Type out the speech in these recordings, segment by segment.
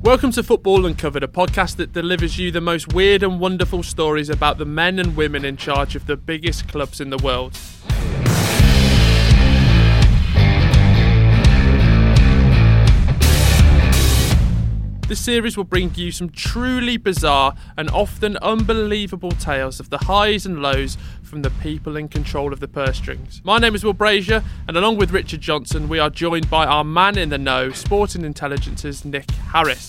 Welcome to Football Uncovered, a podcast that delivers you the most weird and wonderful stories about the men and women in charge of the biggest clubs in the world. This series will bring you some truly bizarre and often unbelievable tales of the highs and lows from the people in control of the purse strings. My name is Will Brazier, and along with Richard Johnson, we are joined by our man in the know, Sporting Intelligence's Nick Harris.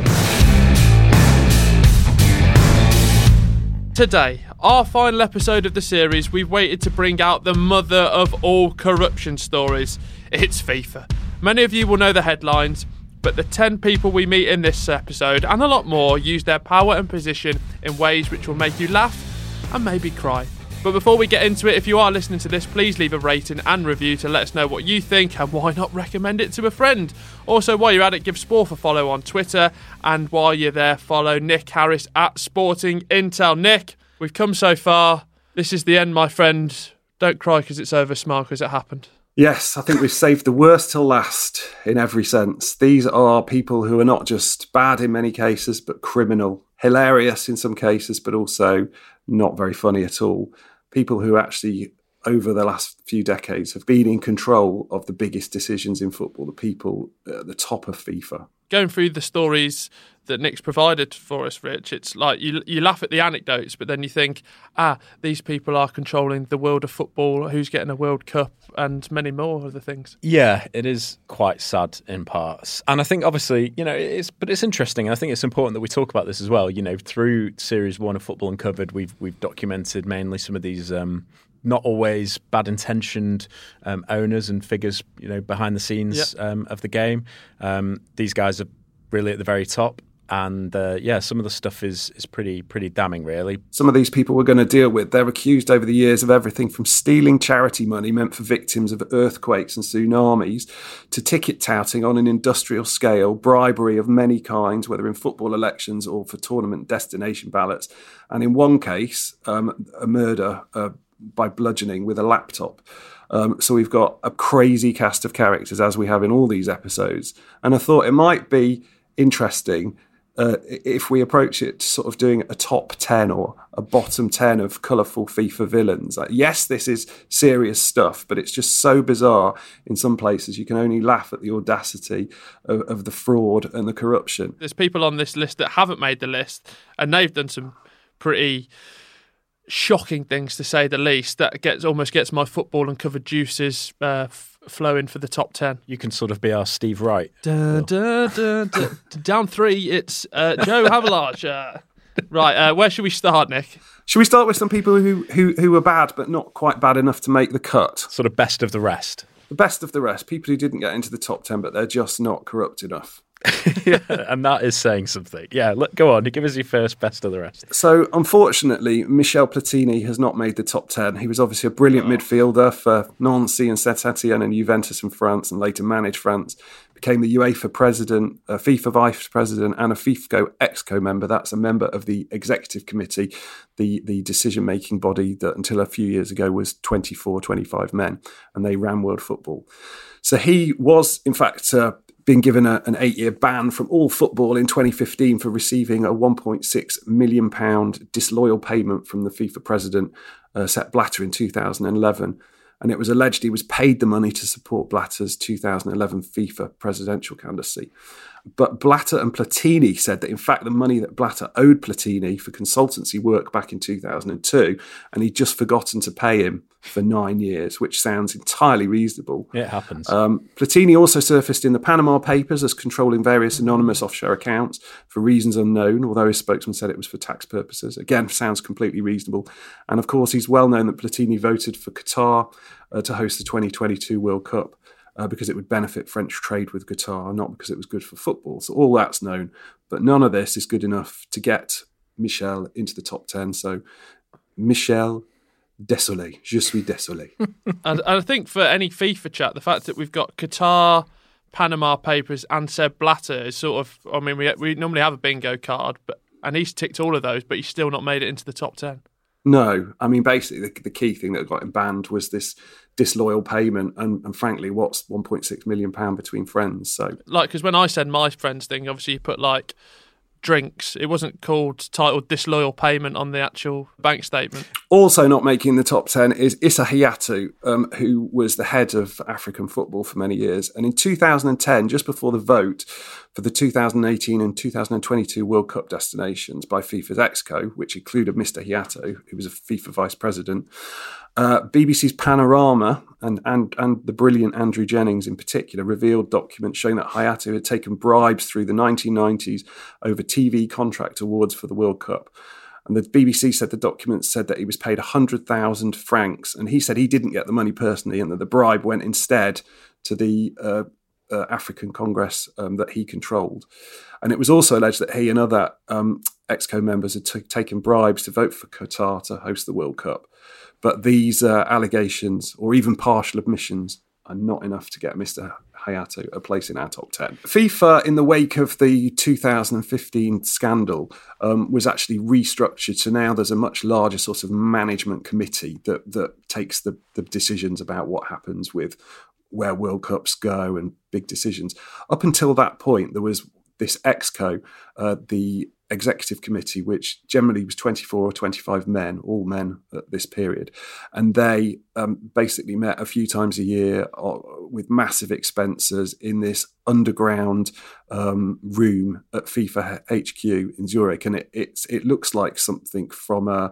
Today, our final episode of the series, we've waited to bring out the mother of all corruption stories. It's FIFA. Many of you will know the headlines, but the 10 people we meet in this episode, and a lot more, use their power and position in ways which will make you laugh and maybe cry. But before we get into it, if you are listening to this, please leave a rating and review to let us know what you think, and why not recommend it to a friend. Also, while you're at it, give Sporf a follow on Twitter, and while you're there, follow Nick Harris at Sporting Intel. Nick, we've come so far. This is the end, my friend. Don't cry because it's over, smile because it happened. Yes, I think we've saved the worst till last in every sense. These are people who are not just bad in many cases, but criminal, hilarious in some cases, but also not very funny at all. People who actually, over the last few decades, have been in control of the biggest decisions in football, the people at the top of FIFA. Going through the stories that Nick's provided for us, Rich, it's like you laugh at the anecdotes, but then you think, these people are controlling the world of football, who's getting a World Cup, and many more other things. Yeah, it is quite sad in parts. And I think, obviously, it's interesting. And I think it's important that we talk about this as well. Through Series 1 of Football Uncovered, we've documented mainly some of these not always bad-intentioned owners and figures, behind the scenes of the game. These guys are really at the very top. And some of the stuff is pretty damning, really. Some of these people we're going to deal with, they're accused over the years of everything from stealing charity money meant for victims of earthquakes and tsunamis to ticket touting on an industrial scale, bribery of many kinds, whether in football elections or for tournament destination ballots. And in one case, a murder by bludgeoning with a laptop. So we've got a crazy cast of characters, as we have in all these episodes. And I thought it might be interesting if we approach it sort of doing a top 10 or a bottom 10 of colourful FIFA villains. Yes, this is serious stuff, but it's just so bizarre in some places. You can only laugh at the audacity of the fraud and the corruption. There's people on this list that haven't made the list, and they've done some pretty shocking things, to say the least. That almost gets my Football Uncovered juices flowing for the top 10. You can sort of be our Steve Wright. Down 3, it's Joe Havilage. Right, where should we start, Nick? Should we start with some people who are bad but not quite bad enough to make the cut? Sort of best of the rest. The best of the rest. People who didn't get into the top 10, but they're just not corrupt enough. Yeah, and that is saying something. Yeah, go on, give us your first best of the rest. So, unfortunately, Michel Platini has not made the top 10. He was obviously a brilliant midfielder for Nancy and Saint-Étienne and Juventus in France, and later managed France. Became the UEFA president, a FIFA vice president, and a FIFCO exco member. That's a member of the executive committee, the decision-making body that until a few years ago was 24, 25 men, and they ran world football. So he was, in fact, been given an 8-year ban from all football in 2015 for receiving a £1.6 million disloyal payment from the FIFA president, Sepp Blatter, in 2011. And it was alleged he was paid the money to support Blatter's 2011 FIFA presidential candidacy. But Blatter and Platini said that, in fact, the money that Blatter owed Platini for consultancy work back in 2002, and he'd just forgotten to pay him for 9 years, which sounds entirely reasonable. It happens. Platini also surfaced in the Panama Papers as controlling various anonymous offshore accounts for reasons unknown, although his spokesman said it was for tax purposes. Again, sounds completely reasonable. And of course, he's well known that Platini voted for Qatar to host the 2022 World Cup. Because it would benefit French trade with Qatar, not because it was good for football. So all that's known, but none of this is good enough to get Michel into the top 10. So Michel, désolé, je suis désolé. And I think for any FIFA chat, the fact that we've got Qatar, Panama Papers and Sepp Blatter is sort of, we normally have a bingo card, and he's ticked all of those, but he's still not made it into the top 10. No, I mean, basically the key thing that got him banned was this disloyal payment, and frankly, what's £1.6 million between friends? So, like, because when I said my friends thing, obviously you put like drinks. It wasn't titled disloyal payment on the actual bank statement. Also not making the top 10 is Issa Hayatou, who was the head of African football for many years. And in 2010, just before the vote for the 2018 and 2022 World Cup destinations by FIFA's EXCO, which included Mr. Hayatou, who was a FIFA vice president, BBC's Panorama and the brilliant Andrew Jennings in particular revealed documents showing that Hayatou had taken bribes through the 1990s over TV contract awards for the World Cup. And the BBC said the documents said that he was paid 100,000 francs, and he said he didn't get the money personally and that the bribe went instead to the African Congress that he controlled. And it was also alleged that he and other EXCO members had taken bribes to vote for Qatar to host the World Cup. But these allegations, or even partial admissions, are not enough to get Mr. Hayatou a place in our top 10. FIFA, in the wake of the 2015 scandal, was actually restructured. So now there's a much larger sort of management committee that takes the decisions about what happens with where World Cups go and big decisions. Up until that point, there was this EXCO, the executive committee, which generally was 24 or 25 men, all men at this period. And they basically met a few times a year with massive expenses in this underground room at FIFA HQ in Zurich. And it looks like something from a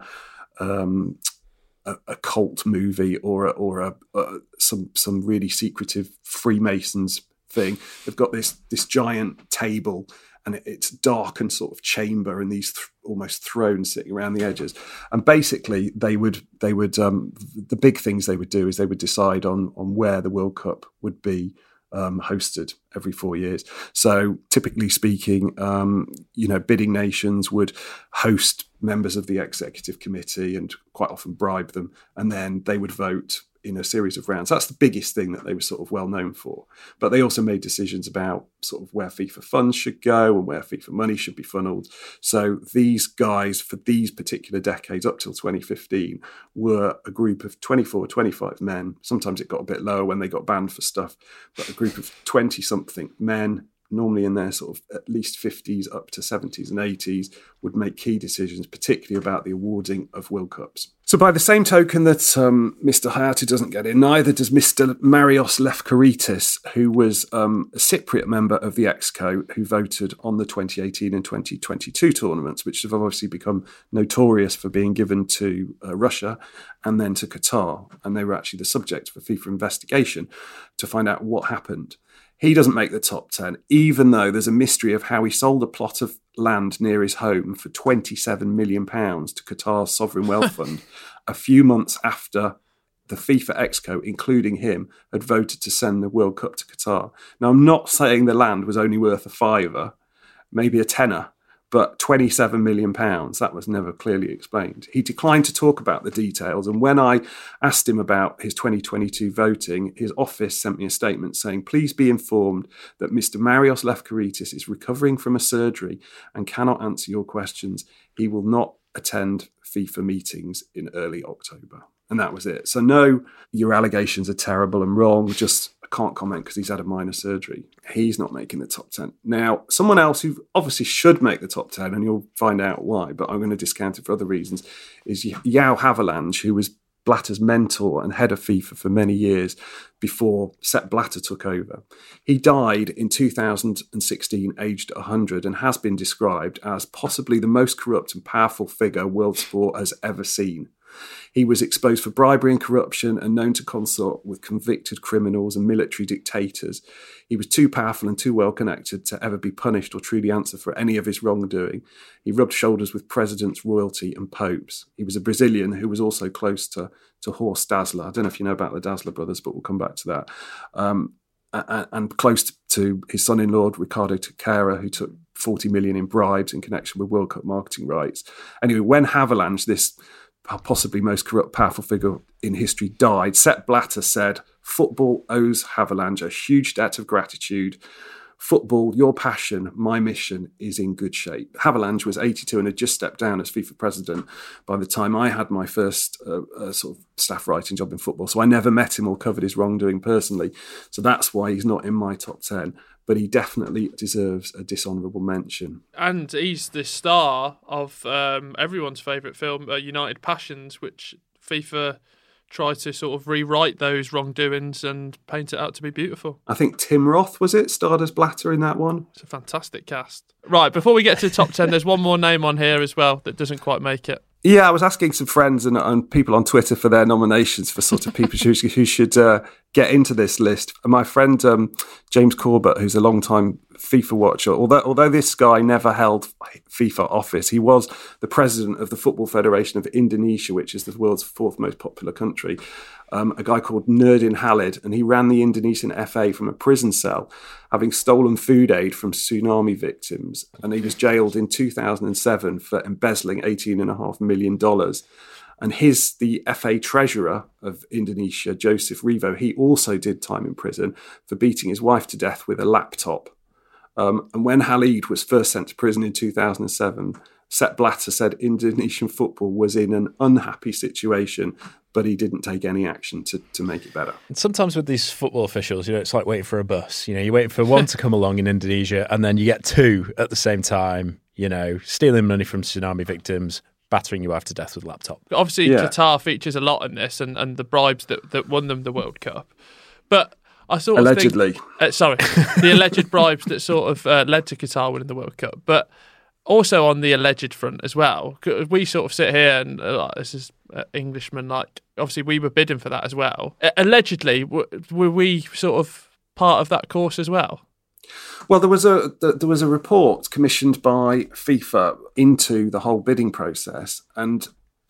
cult movie or some really secretive Freemasons thing. They've got this giant table, and it's dark and sort of chamber, and these almost thrones sitting around the edges. And basically, they would the big things they would do is they would decide on where the World Cup would be hosted every 4 years. So typically speaking, bidding nations would host members of the executive committee and quite often bribe them, and then they would vote in a series of rounds. That's the biggest thing that they were sort of well known for. But they also made decisions about sort of where FIFA funds should go and where FIFA money should be funneled. So these guys, for these particular decades up till 2015, were a group of 24, 25 men. Sometimes it got a bit lower when they got banned for stuff, but a group of 20-something men, normally in their sort of at least 50s up to 70s and 80s, would make key decisions, particularly about the awarding of World Cups. So by the same token that Mr. Hayatou doesn't get in, neither does Mr. Marios Lefkaritis, who was a Cypriot member of the EXCO who voted on the 2018 and 2022 tournaments, which have obviously become notorious for being given to Russia and then to Qatar. And they were actually the subject of a FIFA investigation to find out what happened. He doesn't make the top 10, even though there's a mystery of how he sold a plot of land near his home for £27 million to Qatar's Sovereign Wealth Fund a few months after the FIFA EXCO, including him, had voted to send the World Cup to Qatar. Now, I'm not saying the land was only worth a fiver, maybe a tenner, but £27 million, that was never clearly explained. He declined to talk about the details, and when I asked him about his 2022 voting, his office sent me a statement saying, "Please be informed that Mr. Marios Lefkaritis is recovering from a surgery and cannot answer your questions. He will not attend FIFA meetings in early October." And that was it. So no, your allegations are terrible and wrong, just I can't comment because he's had a minor surgery. He's not making the top 10. Now, someone else who obviously should make the top 10, and you'll find out why, but I'm going to discount it for other reasons, is João Havelange, who was Blatter's mentor and head of FIFA for many years before Sepp Blatter took over. He died in 2016, aged 100, and has been described as possibly the most corrupt and powerful figure world sport has ever seen. He was exposed for bribery and corruption and known to consort with convicted criminals and military dictators. He was too powerful and too well connected to ever be punished or truly answer for any of his wrongdoing. He rubbed shoulders with presidents, royalty and popes. He was a Brazilian who was also close to Horst Dassler. I don't know if you know about the Dassler brothers, but we'll come back to that. And close to his son-in-law, Ricardo Teixeira, who took 40 million in bribes in connection with World Cup marketing rights. Anyway, when Havelange, this possibly most corrupt, powerful figure in history, died, Sepp Blatter said, "Football owes Havelange a huge debt of gratitude football, your passion, my mission is in good shape. Havelange was 82 and had just stepped down as FIFA president by the time I had my first sort of staff writing job in football. So I never met him or covered his wrongdoing personally. So that's why he's not in my top 10. But he definitely deserves a dishonourable mention. And he's the star of everyone's favourite film, United Passions, which FIFA tried to sort of rewrite those wrongdoings and paint it out to be beautiful. I think Tim Roth, was it, starred as Blatter in that one? It's a fantastic cast. Right, before we get to the top 10, there's one more name on here as well that doesn't quite make it. Yeah, I was asking some friends and people on Twitter for their nominations for sort of people who should get into this list. And my friend James Corbett, who's a long-time FIFA watcher, although this guy never held FIFA office, he was the president of the Football Federation of Indonesia, which is the world's fourth most popular country. A guy called Nurdin Halid, and he ran the Indonesian FA from a prison cell, having stolen food aid from tsunami victims. And he was jailed in 2007 for embezzling $18.5 million. And the FA treasurer of Indonesia, Joseph Revo, he also did time in prison for beating his wife to death with a laptop. And when Halid was first sent to prison in 2007, Sepp Blatter said Indonesian football was in an unhappy situation, but he didn't take any action to make it better. And sometimes with these football officials, it's like waiting for a bus. You're waiting for one to come along in Indonesia, and then you get two at the same time, stealing money from tsunami victims, battering your wife to death with a laptop. Obviously, yeah. Qatar features a lot in this, and the bribes that won them the World Cup. But I sort of allegedly. The alleged bribes that sort of led to Qatar winning the World Cup. But also on the alleged front as well, we sort of sit here and this is Englishmen, obviously we were bidding for that as well. Allegedly, were we sort of part of that course as well? Well, there was a report commissioned by FIFA into the whole bidding process, and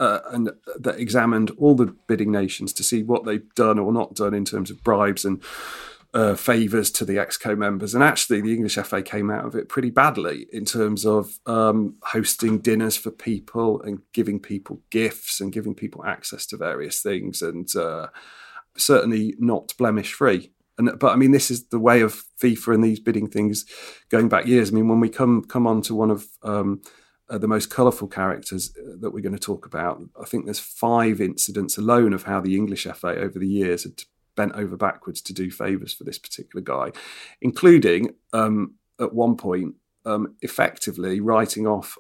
that examined all the bidding nations to see what they've done or not done in terms of bribes and favours to the ExCo members. And actually, the English FA came out of it pretty badly in terms of hosting dinners for people and giving people gifts and giving people access to various things, and certainly not blemish-free. But I mean, this is the way of FIFA and these bidding things going back years. I mean, when we come on to one of the most colourful characters that we're going to talk about, I think there's 5 incidents alone of how the English FA over the years had bent over backwards to do favours for this particular guy, including at one point effectively writing off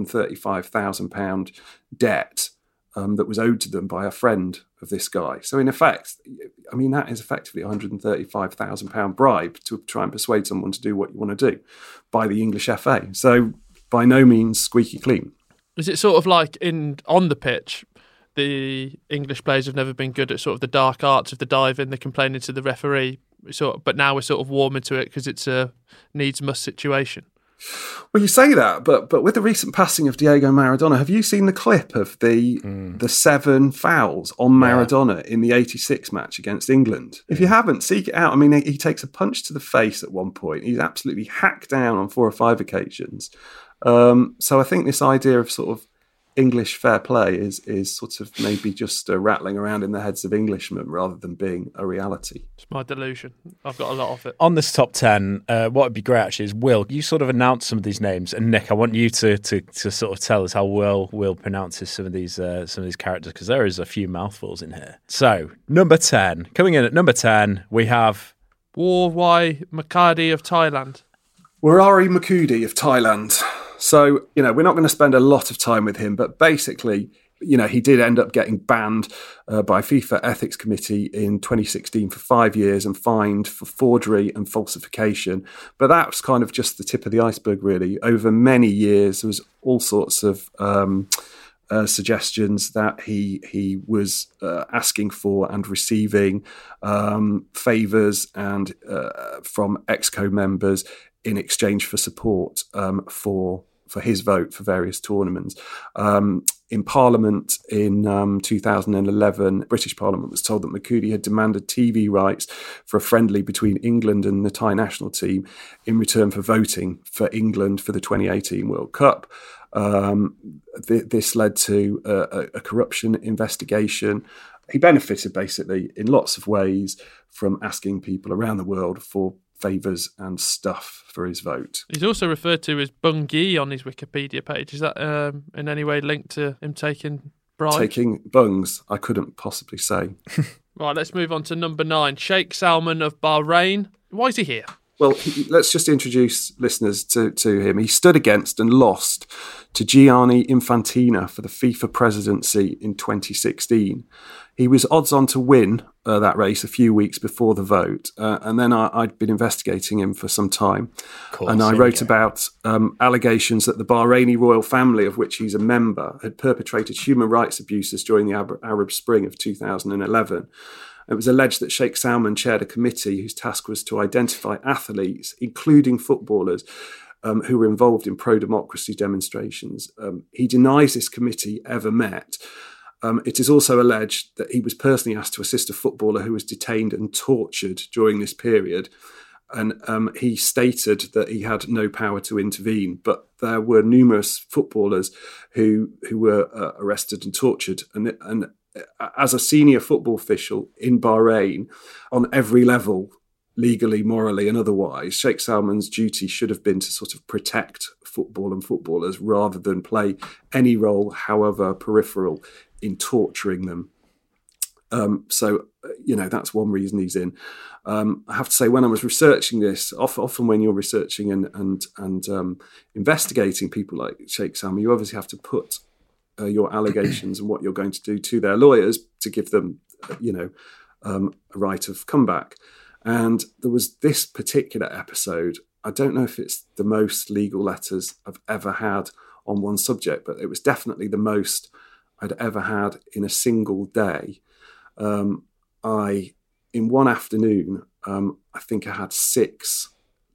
£135,000 debt that was owed to them by a friend of this guy. So in effect, I mean, that is effectively a £135,000 bribe to try and persuade someone to do what you want to do by the English FA. So by no means squeaky clean. Is it sort of like on the pitch, the English players have never been good at sort of the dark arts of the diving, they're complaining to the referee, but now we're sort of warming to it because it's a needs-must situation? Well, you say that, but with the recent passing of Diego Maradona, have you seen the clip of the 7 fouls on Maradona in the 86 match against England? If you haven't, seek it out. I mean, he takes a punch to the face at one point. He's absolutely hacked down on 4 or 5 occasions. So I think this idea of sort of English fair play is sort of maybe just rattling around in the heads of Englishmen rather than being a reality. It's my delusion. I've got a lot of it. On this top 10, what would be great actually is Will, you sort of announced some of these names, and Nick, I want you to sort of tell us how Will pronounces some of these characters, because there is a few mouthfuls in here. So, coming in at number 10, we have Warwai Makadi of Thailand. Warari Makudi of Thailand. So, we're not going to spend a lot of time with him, but basically, he did end up getting banned by FIFA Ethics Committee in 2016 for 5 years and fined for forgery and falsification. But that was kind of just the tip of the iceberg, really. Over many years, there was all sorts of suggestions that he was asking for and receiving favours and from ExCo members in exchange for support for his vote for various tournaments. In Parliament in 2011, British Parliament was told that Makudi had demanded TV rights for a friendly between England and the Thai national team in return for voting for England for the 2018 World Cup. This led to a corruption investigation. He benefited basically in lots of ways from asking people around the world for favours and stuff for his vote. He's also referred to as Bungie on his Wikipedia page. Is that in any way linked to him taking bribes? Taking bungs, I couldn't possibly say. Right, let's move on to number 9. Sheikh Salman of Bahrain. Why is he here? Well, let's just introduce listeners to him. He stood against and lost to Gianni Infantino for the FIFA presidency in 2016. He was odds on to win that race a few weeks before the vote. And then I'd been investigating him for some time. And I wrote about allegations that the Bahraini royal family, of which he's a member, had perpetrated human rights abuses during the Arab Spring of 2011. It was alleged that Sheikh Salman chaired a committee whose task was to identify athletes, including footballers, who were involved in pro-democracy demonstrations. He denies this committee ever met. It is also alleged that he was personally asked to assist a footballer who was detained and tortured during this period. And he stated that he had no power to intervene, but there were numerous footballers who were arrested and tortured. And as a senior football official in Bahrain, on every level, legally, morally and otherwise, Sheikh Salman's duty should have been to sort of protect football and footballers rather than play any role, however peripheral, in torturing them. So, that's one reason he's in. I have to say, when I was researching this, often when you're researching and investigating people like Sheikh Salman, you obviously have to put your allegations and what you're going to do to their lawyers to give them, a right of comeback. And there was this particular episode. I don't know if it's the most legal letters I've ever had on one subject, but it was definitely the most I'd ever had in a single day. In one afternoon, I think I had 6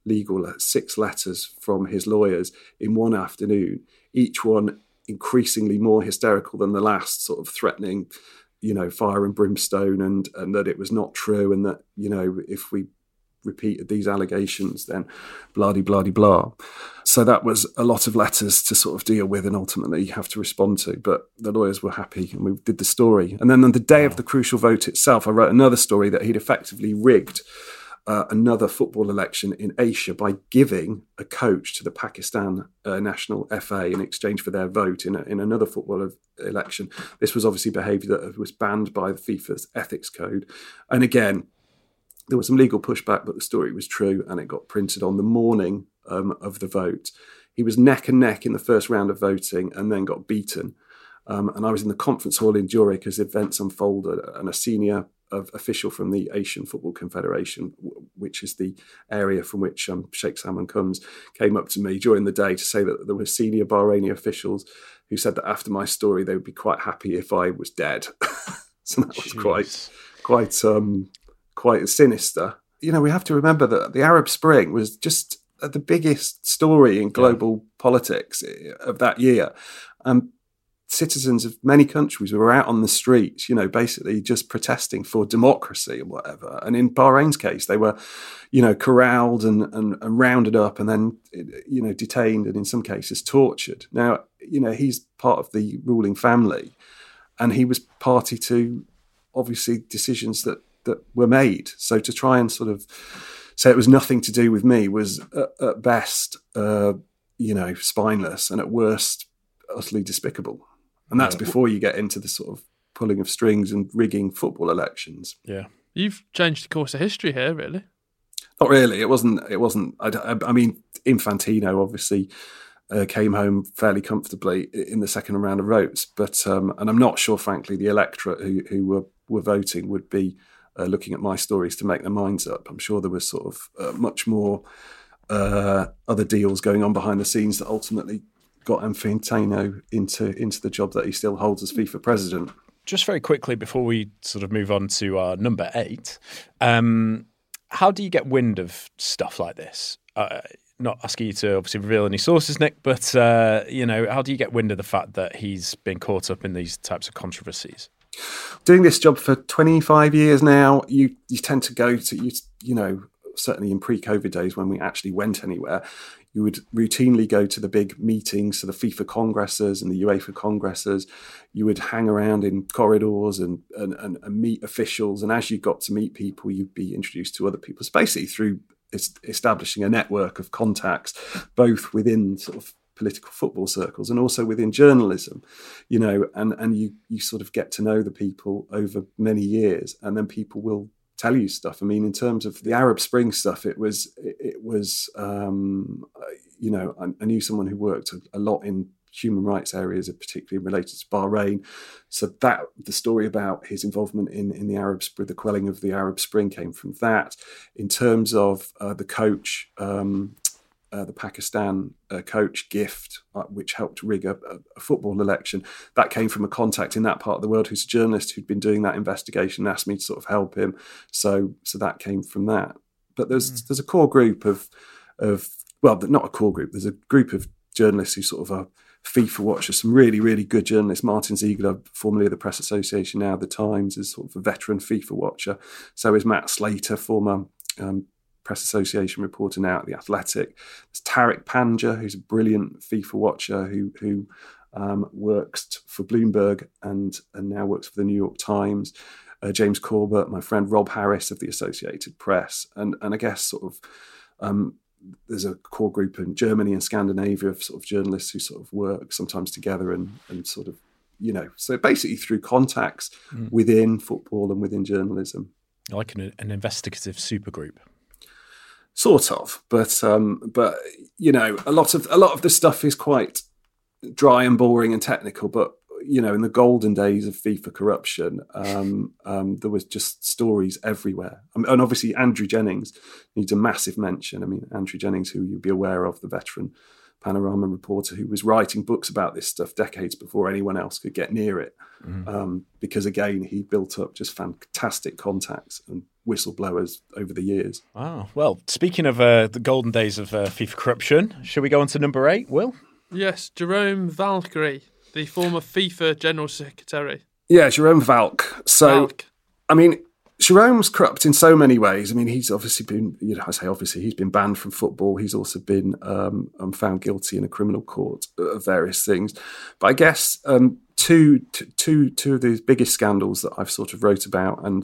letters from his lawyers in one afternoon, each one increasingly more hysterical than the last, sort of threatening, fire and brimstone and that it was not true and that, if we repeated these allegations, then blah-de-blah-de-blah. So that was a lot of letters to sort of deal with and ultimately have to respond to. But the lawyers were happy and we did the story. And then on the day of the crucial vote itself, I wrote another story that he'd effectively rigged another football election in Asia by giving a coach to the Pakistan national FA in exchange for their vote in another football election. This was obviously behaviour that was banned by the FIFA's ethics code. And again, there was some legal pushback, but the story was true and it got printed on the morning of the vote. He was neck and neck in the first round of voting and then got beaten. And I was in the conference hall in Zurich as events unfolded, and a senior official from the Asian Football Confederation, which is the area from which Sheikh Salman comes, came up to me during the day to say that there were senior Bahraini officials who said that after my story, they would be quite happy if I was dead. So that was quite sinister. We have to remember that the Arab Spring was just the biggest story in global politics of that year. Citizens of many countries were out on the streets, basically just protesting for democracy and whatever. And in Bahrain's case, they were, corralled and rounded up and then, detained and in some cases tortured. Now, he's part of the ruling family and he was party to, obviously, decisions that were made. So to try and sort of say it was nothing to do with me was at best, spineless and at worst, utterly despicable. And that's before you get into the sort of pulling of strings and rigging football elections. Yeah. You've changed the course of history here, really. Not really. It wasn't. I mean, Infantino obviously came home fairly comfortably in the second round of votes, but and I'm not sure, frankly, the electorate who were voting would be looking at my stories to make their minds up. I'm sure there was sort of much more other deals going on behind the scenes that ultimately got Infantino into the job that he still holds as FIFA president. Just very quickly before we sort of move on to our number 8, how do you get wind of stuff like this? Not asking you to obviously reveal any sources, Nick, but how do you get wind of the fact that he's been caught up in these types of controversies? Doing this job for 25 years now, you tend to go to, certainly in pre-COVID days when we actually went anywhere, you would routinely go to the big meetings, so the FIFA congresses and the UEFA congresses. You would hang around in corridors and meet officials. And as you got to meet people, you'd be introduced to other people. It's basically through establishing a network of contacts, both within sort of political football circles and also within journalism, and you sort of get to know the people over many years, and then people will tell you stuff. I mean, in terms of the Arab Spring stuff, it was I knew someone who worked a lot in human rights areas, particularly related to Bahrain. So that the story about his involvement in the Arab Spring, the quelling of the Arab Spring, came from that. In terms of the coach, the Pakistan coach Gift, which helped rig a football election, that came from a contact in that part of the world who's a journalist who'd been doing that investigation and asked me to sort of help him. So that came from that. But there's a core group of not a core group. There's a group of journalists who sort of are FIFA watchers, some really, really good journalists. Martin Ziegler, formerly of the Press Association, now the Times, is sort of a veteran FIFA watcher. So is Matt Slater, former Press Association reporter now at The Athletic. There's Tariq Panja, who's a brilliant FIFA watcher who works for Bloomberg and now works for the New York Times. James Corbett, my friend Rob Harris of the Associated Press. And I guess sort of there's a core group in Germany and Scandinavia of sort of journalists who sort of work sometimes together and sort of, so basically through contacts within football and within journalism. Like an investigative supergroup. Sort of, but a lot of the stuff is quite dry and boring and technical. But in the golden days of FIFA corruption, there was just stories everywhere. And obviously, Andrew Jennings needs a massive mention. I mean, Andrew Jennings, who you'll be aware of, the veteran Panorama reporter who was writing books about this stuff decades before anyone else could get near it. Because again, he built up just fantastic contacts and whistleblowers over the years. Wow. Well, speaking of the golden days of FIFA corruption, shall we go on to number 8, Will? Yes, Jerome Valkyrie, the former FIFA General Secretary. Yeah, Jerome Valk. So, Valk. I mean, Jerome's corrupt in so many ways. I mean, he's obviously been, he's been banned from football. He's also been found guilty in a criminal court of various things. But I guess two of the biggest scandals that I've sort of wrote about and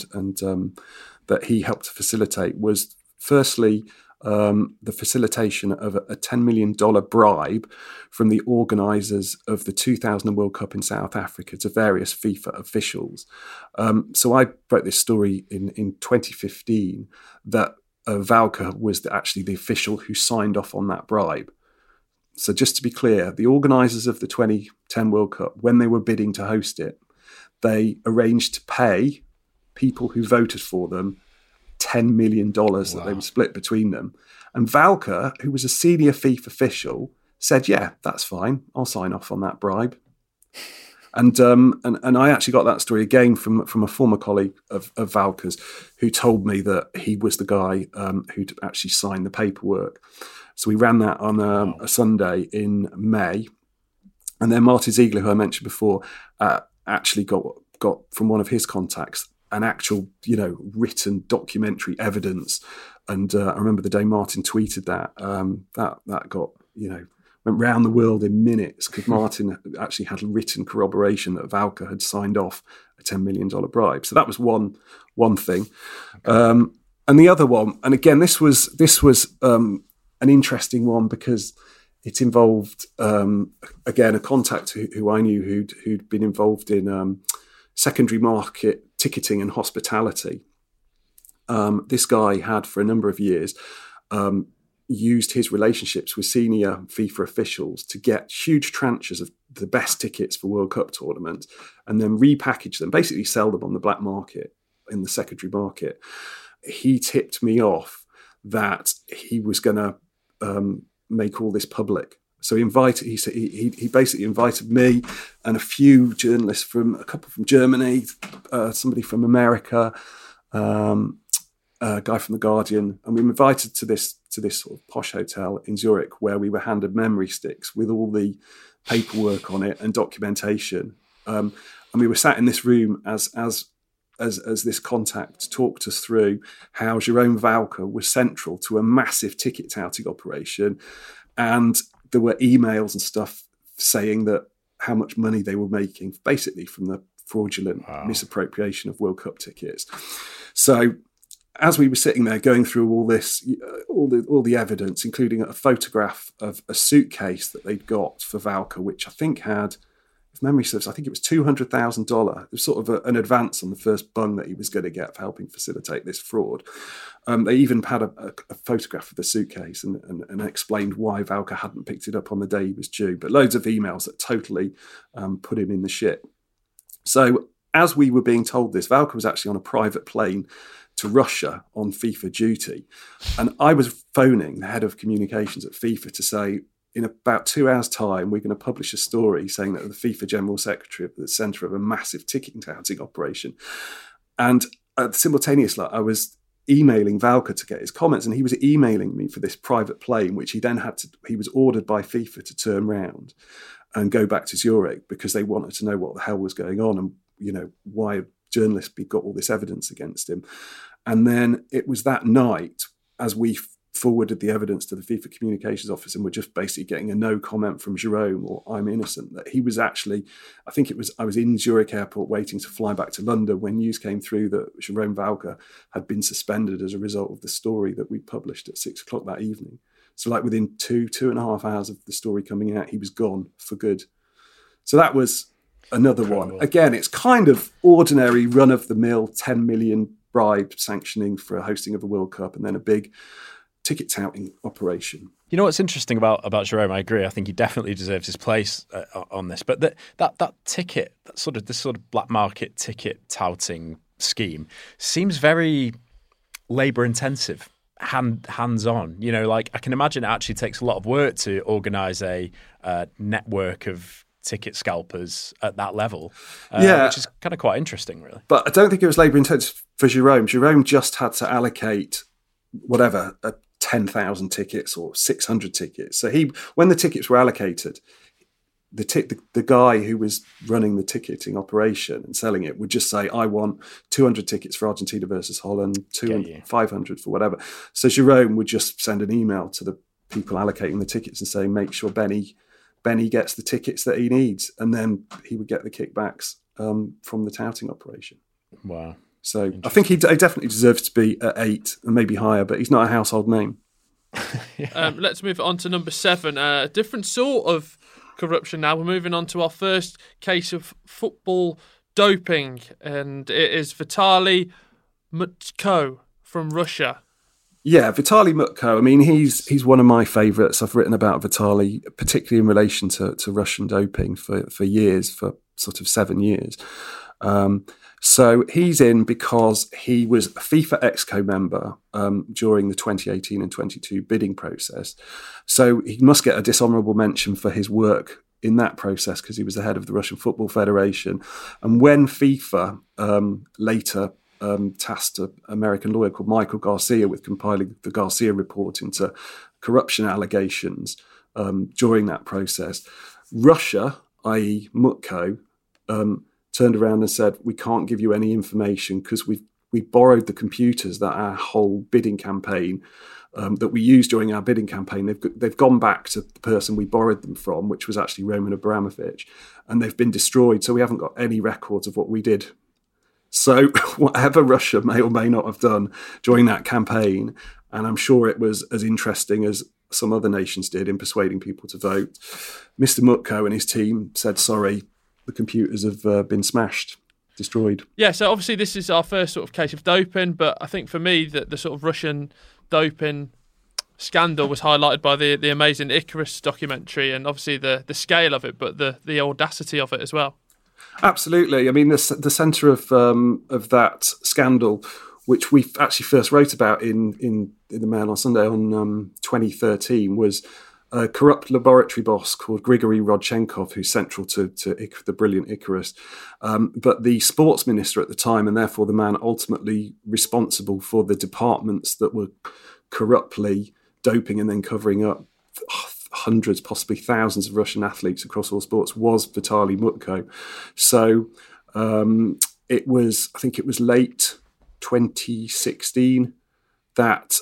that he helped to facilitate was, firstly, the facilitation of a $10 million bribe from the organisers of the 2000 World Cup in South Africa to various FIFA officials. So I wrote this story in 2015 that Valka was actually the official who signed off on that bribe. So just to be clear, the organisers of the 2010 World Cup, when they were bidding to host it, they arranged to pay people who voted for them $10 million that they would split between them. And Valka, who was a senior FIFA official, said, yeah, that's fine. I'll sign off on that bribe. And I actually got that story again from a former colleague of Valka's who told me that he was the guy who'd actually signed the paperwork. So we ran that on a Sunday in May. And then Martin Ziegler, who I mentioned before, actually got from one of his contacts an actual, written documentary evidence. And I remember the day Martin tweeted that got, went round the world in minutes because Martin actually had written corroboration that Valka had signed off a $10 million bribe. So that was one thing. And the other one, and again, this was an interesting one because it involved, again, a contact who I knew who'd been involved in secondary market ticketing and hospitality. This guy had, for a number of years, used his relationships with senior FIFA officials to get huge tranches of the best tickets for World Cup tournaments and then repackage them, basically sell them on the black market, in the secondary market. He tipped me off that he was going to make all this public. So he basically invited me and a few journalists a couple from Germany, somebody from America, a guy from The Guardian, and we were invited to this sort of posh hotel in Zurich where we were handed memory sticks with all the paperwork on it and documentation. And we were sat in this room as this contact talked us through how Jerome Valka was central to a massive ticket touting operation, and there were emails and stuff saying that how much money they were making, basically from the fraudulent misappropriation of World Cup tickets. So as we were sitting there going through all this, all the evidence, including a photograph of a suitcase that they'd got for Valka, which I think had, if memory serves, I think it was $200,000. It was sort of an advance on the first bung that he was going to get for helping facilitate this fraud. They even had a photograph of the suitcase and explained why Valka hadn't picked it up on the day he was due. But loads of emails that totally put him in the shit. So as we were being told this, Valka was actually on a private plane to Russia on FIFA duty. And I was phoning the head of communications at FIFA to say, in about 2 hours' time, we're going to publish a story saying that the FIFA General Secretary at the centre of a massive ticketing touting operation. And simultaneously, I was emailing Valka to get his comments, and he was emailing me for this private plane, which he then he was ordered by FIFA to turn round and go back to Zurich because they wanted to know what the hell was going on and, why journalists got all this evidence against him. And then it was that night, as we forwarded the evidence to the FIFA communications office and we're just basically getting a no comment from Jerome or I'm innocent, that he was actually, I was in Zurich airport waiting to fly back to London when news came through that Jerome Valka had been suspended as a result of the story that we published at 6:00 that evening. So like within 2.5 hours of the story coming out, he was gone for good. So that was another one. Again, it's kind of ordinary run-of-the-mill 10 million bribe sanctioning for a hosting of a World Cup and then a big ticket touting operation. You know what's interesting about Jerome? I agree. I think he definitely deserves his place on this. But that ticket, this sort of black market ticket touting scheme, seems very labour intensive, hands on. I can imagine it actually takes a lot of work to organise a network of ticket scalpers at that level, which is kind of quite interesting, really. But I don't think it was labour intensive for Jerome. Jerome just had to allocate 10,000 tickets or 600 tickets. So when the tickets were allocated, the guy who was running the ticketing operation and selling it would just say, I want 200 tickets for Argentina versus Holland, 500 for whatever. So Jerome would just send an email to the people allocating the tickets and say, make sure Benny gets the tickets that he needs. And then he would get the kickbacks from the touting operation. Wow. So I think he definitely deserves to be at 8 and maybe higher, but he's not a household name. Let's move on to number 7. A different sort of corruption now. We're moving on to our first case of football doping, and it is Vitaly Mutko from Russia. Yeah, Vitaly Mutko. I mean, he's one of my favourites. I've written about Vitaly, particularly in relation to Russian doping for years, for sort of 7 years. So he's in because he was a FIFA Exco member during the 2018 and 22 bidding process. So he must get a dishonourable mention for his work in that process because he was the head of the Russian Football Federation. And when FIFA later tasked an American lawyer called Michael Garcia with compiling the Garcia report into corruption allegations during that process, Russia, i.e. Mutko, turned around and said, we can't give you any information because we borrowed the computers that our whole bidding campaign that we used during our bidding campaign. They've gone back to the person we borrowed them from, which was actually Roman Abramovich, and they've been destroyed. So we haven't got any records of what we did. So whatever Russia may or may not have done during that campaign, and I'm sure it was as interesting as some other nations did in persuading people to vote, Mr. Mutko and his team said, sorry, the computers have been smashed, destroyed. Yeah, so obviously this is our first sort of case of doping, but I think for me that the sort of Russian doping scandal was highlighted by the amazing Icarus documentary, and obviously the scale of it, but the audacity of it as well. Absolutely. I mean, the centre of that scandal, which we actually first wrote about in the Mail on Sunday on 2013, was a corrupt laboratory boss called Grigory Rodchenkov, who's central to the brilliant Icarus. But the sports minister at the time, and therefore the man ultimately responsible for the departments that were corruptly doping and then covering up hundreds, possibly thousands of Russian athletes across all sports, was Vitaly Mutko. So I think it was late 2016 that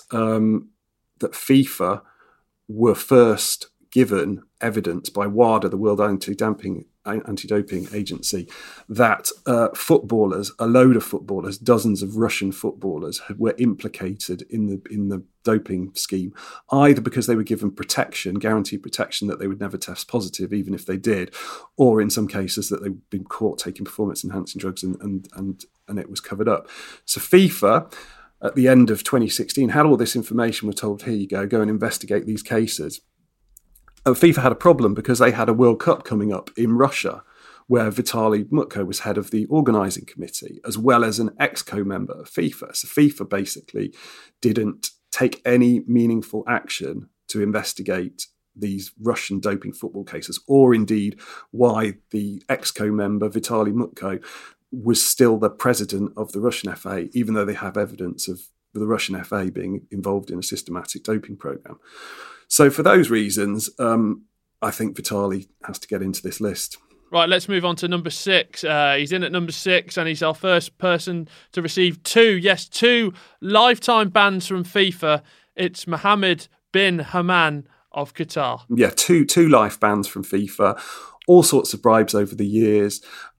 FIFA were first given evidence by WADA, the World Anti-Doping anti-doping agency, that footballers, a load of footballers, dozens of Russian footballers were implicated in the doping scheme, either because they were given protection, guaranteed protection that they would never test positive, even if they did, or in some cases that they'd been caught taking performance-enhancing drugs and it was covered up. So FIFA, at the end of 2016, had all this information, were told, here you go and investigate these cases. FIFA had a problem because they had a World Cup coming up in Russia where Vitaly Mutko was head of the organising committee, as well as an EXCO member of FIFA. So FIFA basically didn't take any meaningful action to investigate these Russian doping football cases, or indeed why the EXCO member, Vitaly Mutko, was still the president of the Russian FA, even though they have evidence of the Russian FA being involved in a systematic doping program. So for those reasons, I think Vitaly has to get into this list. Right, let's move on to number 6. He's in at number 6, and he's our first person to receive two lifetime bans from FIFA. It's Mohammed bin Hammam of Qatar. Yeah, two life bans from FIFA. All sorts of bribes over the years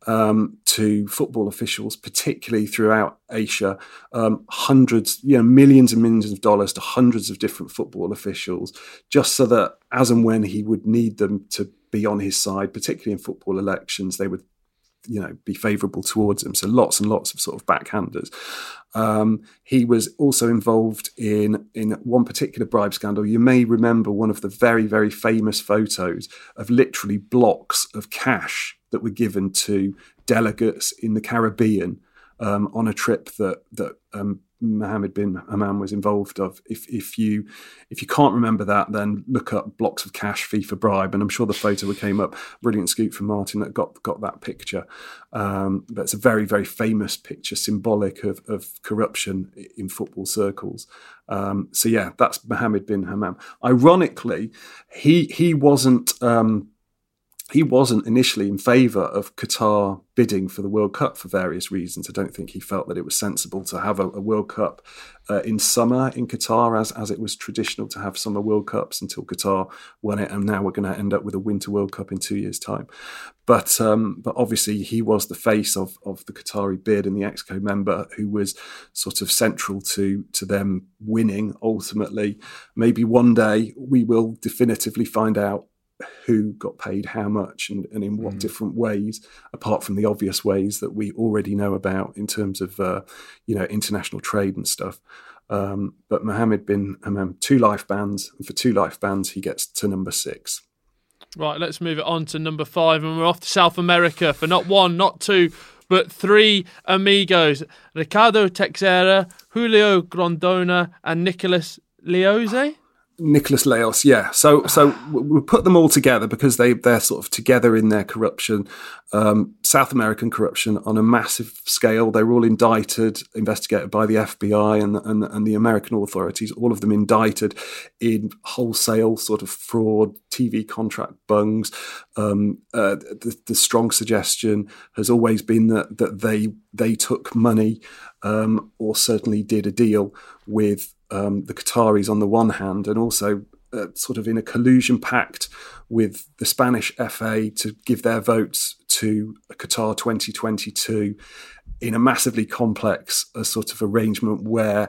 to football officials, particularly throughout Asia. Hundreds, millions and millions of dollars to hundreds of different football officials, just so that as and when he would need them to be on his side, particularly in football elections, they would be favourable towards him. So lots and lots of sort of backhanders. He was also involved in one particular bribe scandal. You may remember one of the very, very famous photos of literally blocks of cash that were given to delegates in the Caribbean on a trip that Mohammed bin Hammam was involved of. If you can't remember that, then look up blocks of cash FIFA bribe, and I'm sure the photo came up. Brilliant scoop from Martin that got that picture. But it's a very, very famous picture, symbolic of corruption in football circles. So yeah, that's Mohammed bin Hammam. Ironically, he wasn't initially in favour of Qatar bidding for the World Cup for various reasons. I don't think he felt that it was sensible to have a World Cup in summer in Qatar, as it was traditional to have summer World Cups until Qatar won it, and now we're going to end up with a Winter World Cup in 2 years' time. But obviously he was the face of the Qatari bid and the EXCO member who was sort of central to them winning ultimately. Maybe one day we will definitively find out who got paid how much and in what different ways, apart from the obvious ways that we already know about in terms of international trade and stuff. But Mohammed bin Hammam, 2 life bans, and for 2 life bans he gets to number 6. Right, let's move it on to number 5, and we're off to South America for not 1, not 2, but 3 amigos: Ricardo Teixeira, Julio Grondona, and Nicolas Leoz. Nicolas Leoz, yeah. So we put them all together because they're sort of together in their corruption, South American corruption on a massive scale. They were all indicted, investigated by the FBI and the American authorities. All of them indicted in wholesale sort of fraud, TV contract bungs. The strong suggestion has always been that they took money, or certainly did a deal with the Qataris on the one hand, and also sort of in a collusion pact with the Spanish FA to give their votes to Qatar 2022 in a massively complex sort of arrangement where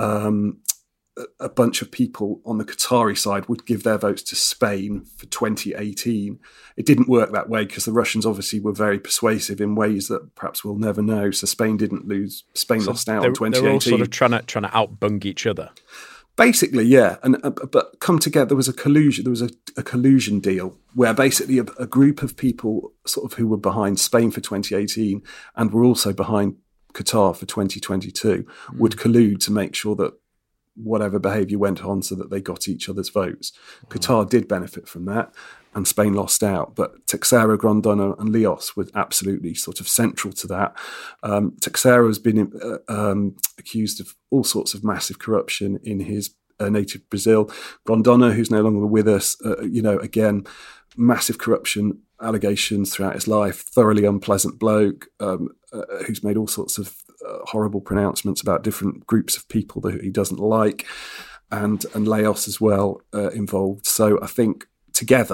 a bunch of people on the Qatari side would give their votes to Spain for 2018. It didn't work that way because the Russians obviously were very persuasive in ways that perhaps we'll never know. So Spain didn't lose. Spain lost out in 2018. They're all sort of trying to outbung each other. Basically, yeah. But come together, there was a collusion. There was a collusion deal where basically a group of people sort of who were behind Spain for 2018 and were also behind Qatar for 2022 would collude to make sure that whatever behaviour went on so that they got each other's votes. Qatar did benefit from that and Spain lost out, but Teixeira, Grondona and Leoz were absolutely sort of central to that. Teixeira has been accused of all sorts of massive corruption in his native Brazil. Grondona, who's no longer with us, again, massive corruption allegations throughout his life, thoroughly unpleasant bloke who's made all sorts of horrible pronouncements about different groups of people that he doesn't like, and Leoz as well involved. So I think together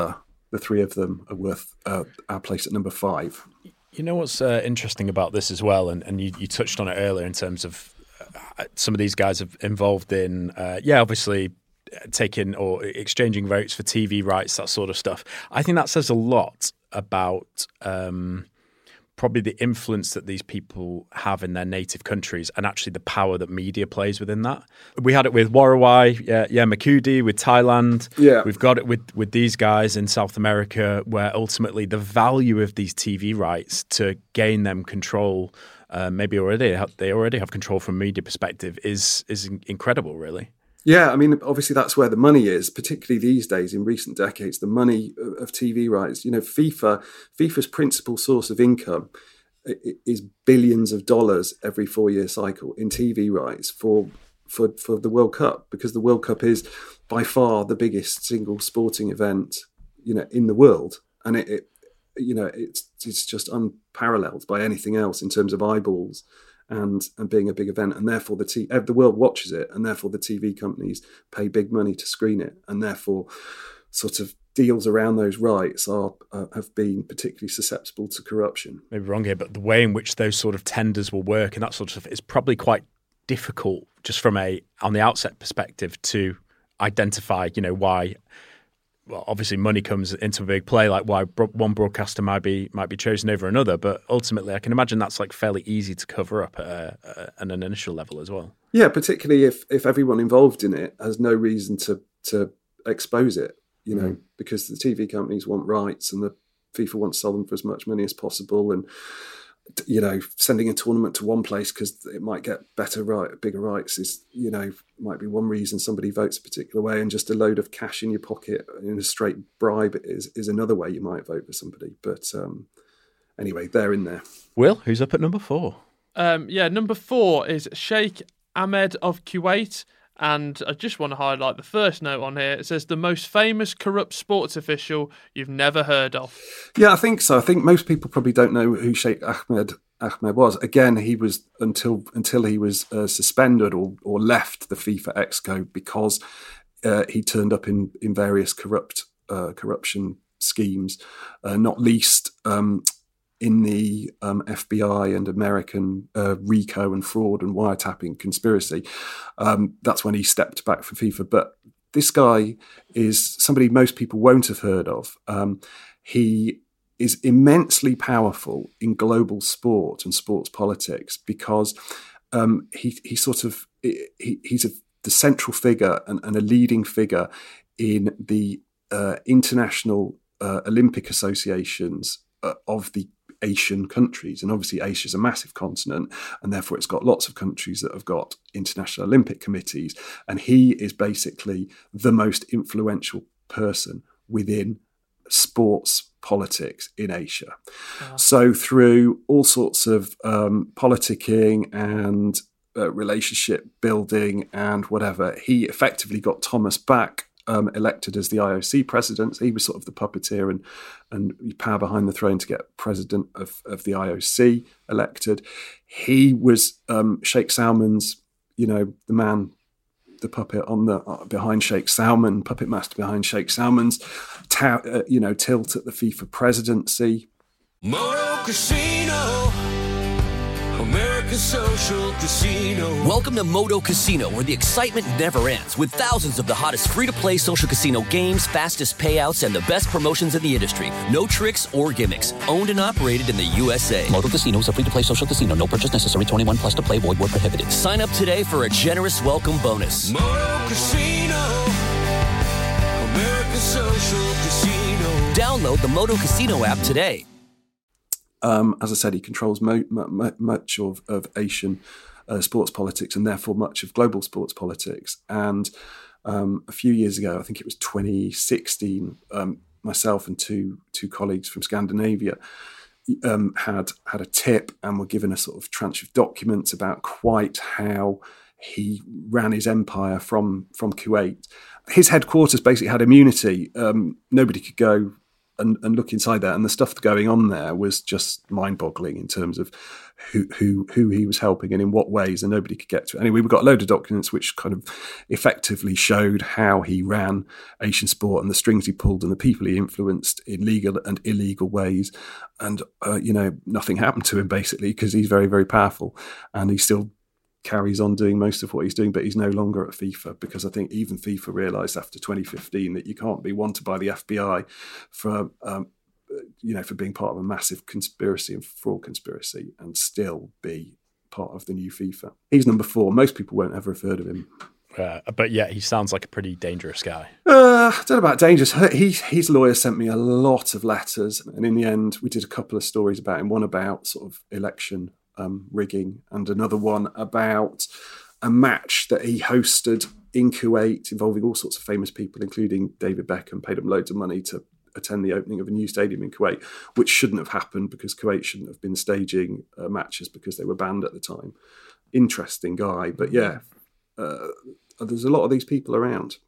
the three of them are worth our place at number 5. You know what's interesting about this as well, and you touched on it earlier in terms of some of these guys are involved in, obviously taking or exchanging votes for TV rights, that sort of stuff. I think that says a lot about probably the influence that these people have in their native countries and actually the power that media plays within that. We had it with Warawai, Makudi, with Thailand. Yeah. We've got it with these guys in South America, where ultimately the value of these TV rights to gain them control, maybe they already have control from a media perspective, is incredible, really. Yeah, I mean, obviously that's where the money is, particularly these days in recent decades, the money of TV rights. You know, FIFA's principal source of income is billions of dollars every 4-year cycle in TV rights for the World Cup, because the World Cup is by far the biggest single sporting event, you know, in the world. And it's just unparalleled by anything else in terms of eyeballs and being a big event, and therefore the world watches it, and therefore the TV companies pay big money to screen it, and therefore sort of deals around those rights have been particularly susceptible to corruption. Maybe wrong here, but the way in which those sort of tenders will work and that sort of stuff is probably quite difficult, just from on the outset perspective, to identify, you know, why. Well, obviously money comes into a big play, like why one broadcaster might be chosen over another, but ultimately I can imagine that's like fairly easy to cover up at an initial level as well. Yeah, particularly if everyone involved in it has no reason to expose it, you know, because the TV companies want rights and the FIFA wants to sell them for as much money as possible, and you know, sending a tournament to one place because it might get bigger rights is, you know, might be one reason somebody votes a particular way, and just a load of cash in your pocket in a straight bribe is another way you might vote for somebody. But anyway, they're in there. Will, who's up at number 4? Number 4 is Sheikh Ahmed of Kuwait. And I just want to highlight the first note on here. It says, the most famous corrupt sports official you've never heard of. Yeah, I think so. I think most people probably don't know who Sheikh Ahmed was. Again, he was until he was suspended or left the FIFA Exco because he turned up in various corruption schemes, not least in the FBI and American RICO and fraud and wiretapping conspiracy. That's when he stepped back from FIFA. But this guy is somebody most people won't have heard of. He is immensely powerful in global sport and sports politics because he's the central figure and a leading figure in the international Olympic associations of the Asian countries. And obviously Asia is a massive continent, and therefore it's got lots of countries that have got international Olympic committees. And he is basically the most influential person within sports politics in Asia. Wow. So through all sorts of politicking and relationship building and whatever, he effectively got Thomas Bach elected as the IOC president. So he was sort of the puppeteer and power behind the throne to get president of the IOC elected. He was Sheikh Salman's, you know, the puppet on the behind Sheikh Salman, puppet master behind Sheikh Salman's tilt at the FIFA presidency. Moto Casino, America's social casino. Welcome to Moto Casino, where the excitement never ends, with thousands of the hottest free-to-play social casino games, fastest payouts, and the best promotions in the industry. No tricks or gimmicks. Owned and operated in the USA. Moto Casino is a free-to-play social casino. No purchase necessary. 21 plus to play. Void where prohibited. Sign up today for a generous welcome bonus. Moto Casino, America's social casino. Download the Moto Casino app today. As I said, he controls much of Asian sports politics and therefore much of global sports politics. And a few years ago, I think it was 2016, myself and two colleagues from Scandinavia had a tip and were given a sort of tranche of documents about quite how he ran his empire from Kuwait. His headquarters basically had immunity. Nobody could go and look inside that, and the stuff going on there was just mind-boggling in terms of who he was helping and in what ways, and nobody could get to it. Anyway, we've got a load of documents which kind of effectively showed how he ran Asian sport and the strings he pulled and the people he influenced in legal and illegal ways. And, nothing happened to him basically because he's very, very powerful, and he still carries on doing most of what he's doing, but he's no longer at FIFA because I think even FIFA realised after 2015 that you can't be wanted by the FBI for being part of a massive conspiracy and fraud conspiracy and still be part of the new FIFA. He's number 4. Most people won't ever have heard of him. But yeah, he sounds like a pretty dangerous guy. I don't know about dangerous. His lawyer sent me a lot of letters, and in the end, we did a couple of stories about him. One about sort of election rigging, and another one about a match that he hosted in Kuwait involving all sorts of famous people, including David Beckham. Paid him loads of money to attend the opening of a new stadium in Kuwait, which shouldn't have happened because Kuwait shouldn't have been staging matches because they were banned at the time. Interesting guy, but yeah, there's a lot of these people around.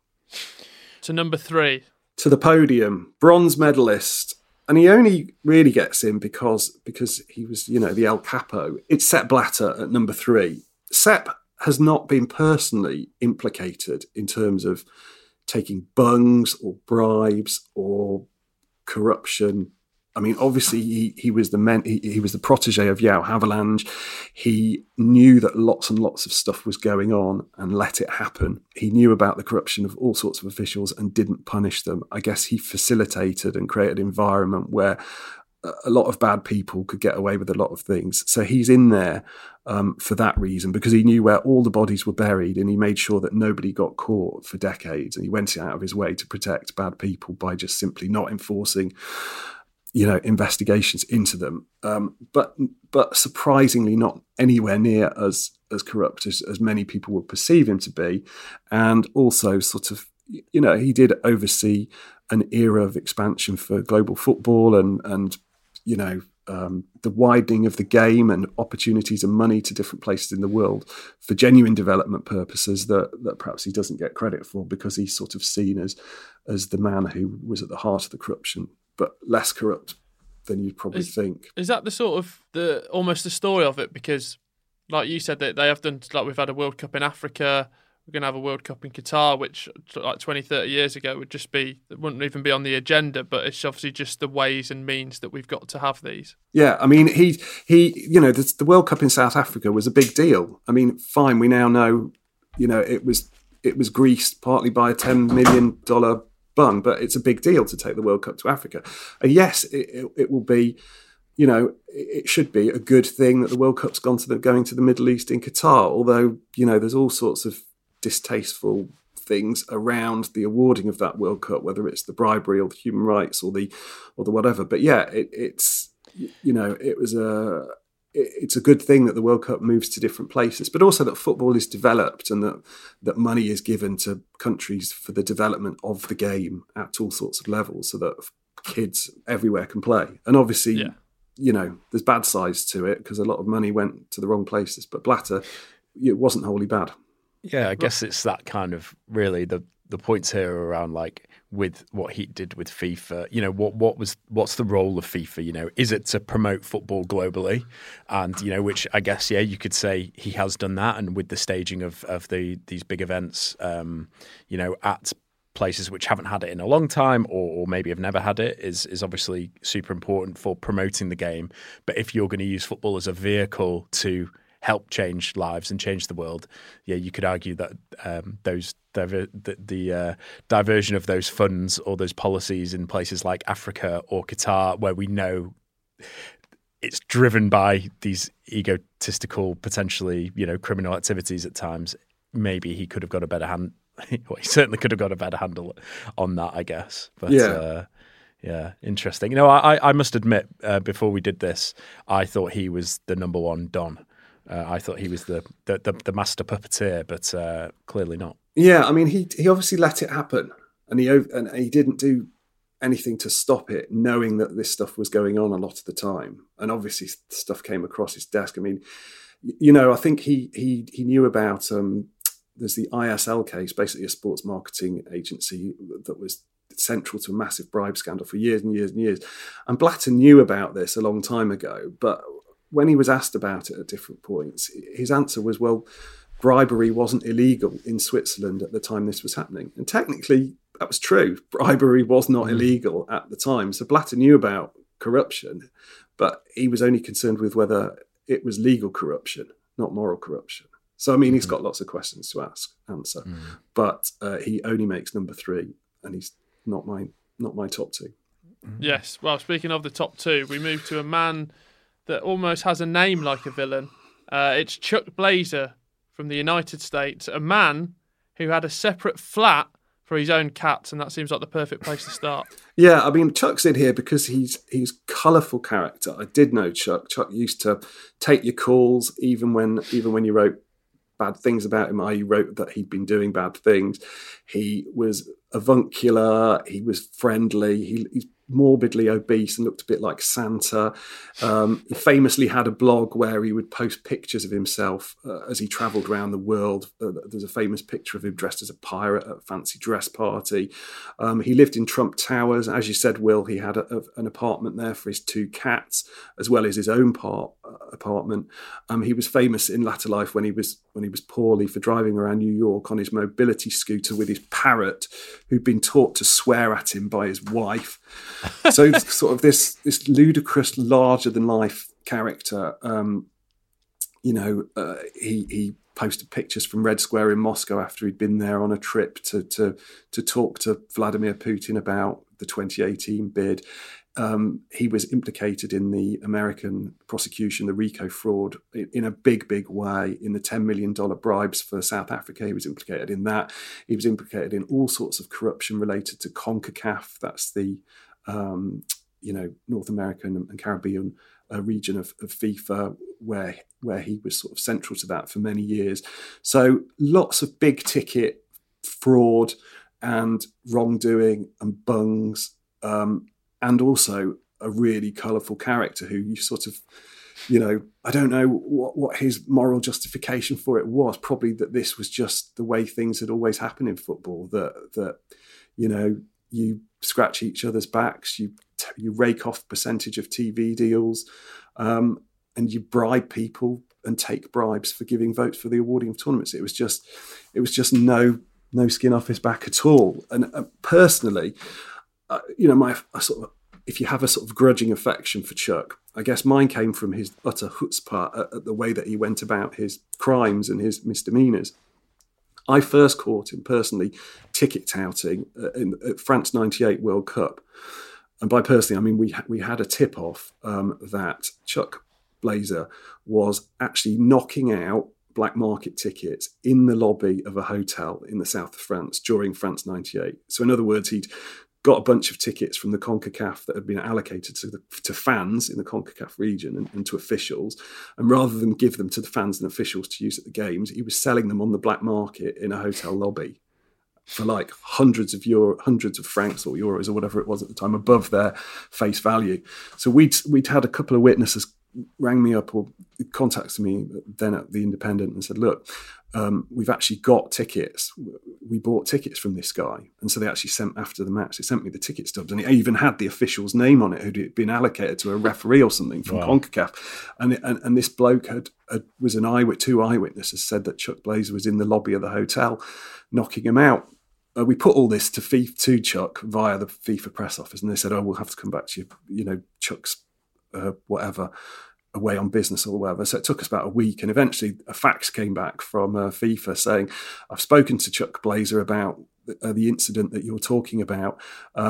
To number 3. To the podium, bronze medalist. And he only really gets in because he was, the El Capo. It's Sepp Blatter at number 3. Sepp has not been personally implicated in terms of taking bungs or bribes or corruption. I mean, obviously he was the protege of João Havelange. He knew that lots and lots of stuff was going on and let it happen. He knew about the corruption of all sorts of officials and didn't punish them. I guess he facilitated and created an environment where a lot of bad people could get away with a lot of things. So he's in there for that reason, because he knew where all the bodies were buried and he made sure that nobody got caught for decades. And he went out of his way to protect bad people by just simply not enforcing investigations into them, but surprisingly not anywhere near as corrupt as many people would perceive him to be. And also sort of, he did oversee an era of expansion for global football and the widening of the game and opportunities and money to different places in the world for genuine development purposes that perhaps he doesn't get credit for, because he's sort of seen as the man who was at the heart of the corruption, but less corrupt than you'd probably think. Is that the sort of almost the story of it? Because, like you said, that they have done, like we've had a World Cup in Africa, we're going to have a World Cup in Qatar, which like 20, 30 years ago wouldn't even be on the agenda, but it's obviously just the ways and means that we've got to have these. Yeah, I mean, the World Cup in South Africa was a big deal. I mean, fine, we now know, it was greased partly by a $10 million bung, but it's a big deal to take the World Cup to Africa. And yes, it will be, it should be a good thing that the World Cup's going to the Middle East in Qatar, although, there's all sorts of distasteful things around the awarding of that World Cup, whether it's the bribery or the human rights or the whatever. But yeah, it's a good thing that the World Cup moves to different places, but also that football is developed and that money is given to countries for the development of the game at all sorts of levels, so that kids everywhere can play. And obviously, there's bad sides to it because a lot of money went to the wrong places. But Blatter, it wasn't wholly bad. Yeah, I guess it's that kind of really the points here around like with what he did with FIFA. What's the role of FIFA? Is it to promote football globally? And which I guess you could say he has done that, and with the staging of these big events, at places which haven't had it in a long time or maybe have never had it is obviously super important for promoting the game. But if you're going to use football as a vehicle to help change lives and change the world, you could argue that the diversion of those funds or those policies in places like Africa or Qatar, where we know it's driven by these egotistical, potentially criminal activities at times, maybe he could have got a better hand. Well, he certainly could have got a better handle on that, I guess. But yeah, interesting. I must admit, before we did this, I thought he was the number one Don. I thought he was the master puppeteer, but clearly not. Yeah, I mean, he obviously let it happen, and he didn't do anything to stop it, knowing that this stuff was going on a lot of the time. And obviously, stuff came across his desk. I mean, I think he knew about. There's the ISL case, basically a sports marketing agency that was central to a massive bribe scandal for years and years and years. And Blatter knew about this a long time ago, but when he was asked about it at different points, his answer was, well, bribery wasn't illegal in Switzerland at the time this was happening. And technically, that was true. Bribery was not illegal at the time. So Blatter knew about corruption, but he was only concerned with whether it was legal corruption, not moral corruption. So, I mean, he's got lots of questions to answer, but he only makes number 3, and he's not my top 2. Yes. Well, speaking of the top 2, we move to a man that almost has a name like a villain. It's Chuck Blazer from the United States, a man who had a separate flat for his own cats, and that seems like the perfect place to start. Yeah, I mean, Chuck's in here because he's colourful character. I did know Chuck. Chuck used to take your calls even when you wrote bad things about him. I wrote that he'd been doing bad things. He was avuncular. He was friendly. He's morbidly obese and looked a bit like Santa. He famously had a blog where he would post pictures of himself as he travelled around the world. There's a famous picture of him dressed as a pirate at a fancy dress party. He lived in Trump Towers. As you said, Will, he had an apartment there for his 2 cats, as well as his own apartment. He was famous in latter life when he was poorly for driving around New York on his mobility scooter with his parrot, who'd been taught to swear at him by his wife. So sort of this ludicrous, larger than life character. He posted pictures from Red Square in Moscow after he'd been there on a trip to talk to Vladimir Putin about the 2018 bid. He was implicated in the American prosecution, the RICO fraud, in a big, big way, in the $10 million bribes for South Africa. He was implicated in that. He was implicated in all sorts of corruption related to CONCACAF. That's the North American and Caribbean region of FIFA, where he was sort of central to that for many years. So lots of big ticket fraud and wrongdoing and bungs, and also a really colourful character who you sort of, I don't know what his moral justification for it was. Probably that this was just the way things had always happened in football, that you scratch each other's backs, you rake off percentage of TV deals, and you bribe people and take bribes for giving votes for the awarding of tournaments. It was just no skin off his back at all. And personally, if you have a sort of grudging affection for Chuck, I guess mine came from his utter chutzpah at the way that he went about his crimes and his misdemeanours. I first caught him personally ticket touting at France 98 World Cup. And by personally, I mean we had a tip-off that Chuck Blazer was actually knocking out black market tickets in the lobby of a hotel in the south of France during France 98. So in other words, he'd got a bunch of tickets from the CONCACAF that had been allocated to fans in the CONCACAF region and to officials. And rather than give them to the fans and officials to use at the games, he was selling them on the black market in a hotel lobby for like hundreds of francs or euros or whatever it was at the time, above their face value. So we'd had a couple of witnesses rang me up or contacted me then at the Independent and said, look, we've actually got tickets. We bought tickets from this guy. And so they actually sent, after the match, they sent me the ticket stubs, and it even had the official's name on it, who'd been allocated to a referee or something from CONCACAF. And this bloke was two eyewitnesses said that Chuck Blazer was in the lobby of the hotel knocking him out. We put all this to Chuck via the FIFA press office, and they said, we'll have to come back to you, Chuck's whatever, away on business or whatever. So it took us about a week, and eventually a fax came back from FIFA saying, I've spoken to Chuck Blazer about the incident that you're talking about.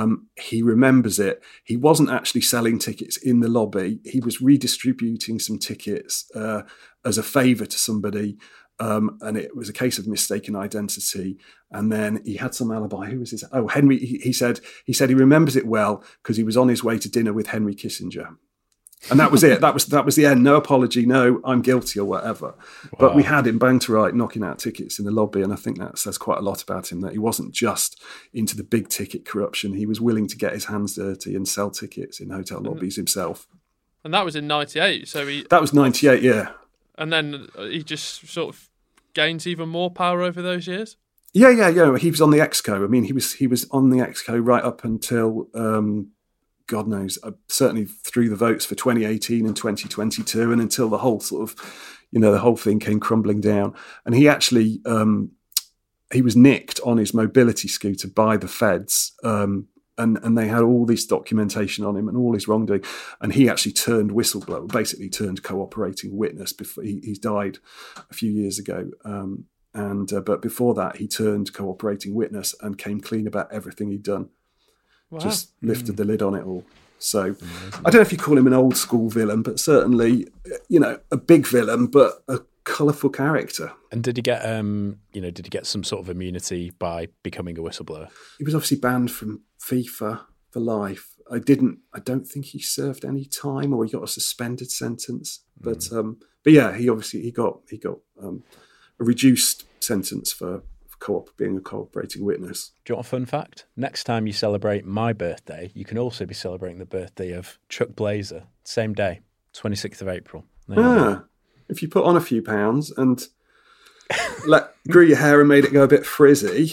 He remembers it. He wasn't actually selling tickets in the lobby. He was redistributing some tickets as a favour to somebody, and it was a case of mistaken identity. And then he had some alibi. Who was his? Oh, Henry. He said he remembers it well because he was on his way to dinner with Henry Kissinger. And that was it. That was the end. No apology. No, I'm guilty or whatever. Wow. But we had him bang to right, knocking out tickets in the lobby. And I think that says quite a lot about him, that he wasn't just into the big ticket corruption. He was willing to get his hands dirty and sell tickets in hotel lobbies himself. And that was in 98. That was 98, yeah. And then he just sort of gains even more power over those years? Yeah. He was on the Exco. I mean, he was on the Exco right up until God knows, certainly through the votes for 2018 and 2022, and until the whole sort of, the whole thing came crumbling down. And he actually he was nicked on his mobility scooter by the feds. And they had all this documentation on him and all his wrongdoing. And he actually turned whistleblower, basically turned cooperating witness before he died a few years ago. But before that, he turned cooperating witness and came clean about everything he'd done. Wow. Just lifted the lid on it all. So amazing. I don't know if you call him an old school villain, but certainly, a big villain, but a colourful character. And did he get, did he get some sort of immunity by becoming a whistleblower? He was obviously banned from FIFA for life. I don't think he served any time, or he got a suspended sentence. But yeah, he got a reduced sentence for being a cooperating witness. Do you want a fun fact? Next time you celebrate my birthday, you can also be celebrating the birthday of Chuck Blazer. Same day, 26th of April. If you put on a few pounds and grew your hair and made it go a bit frizzy.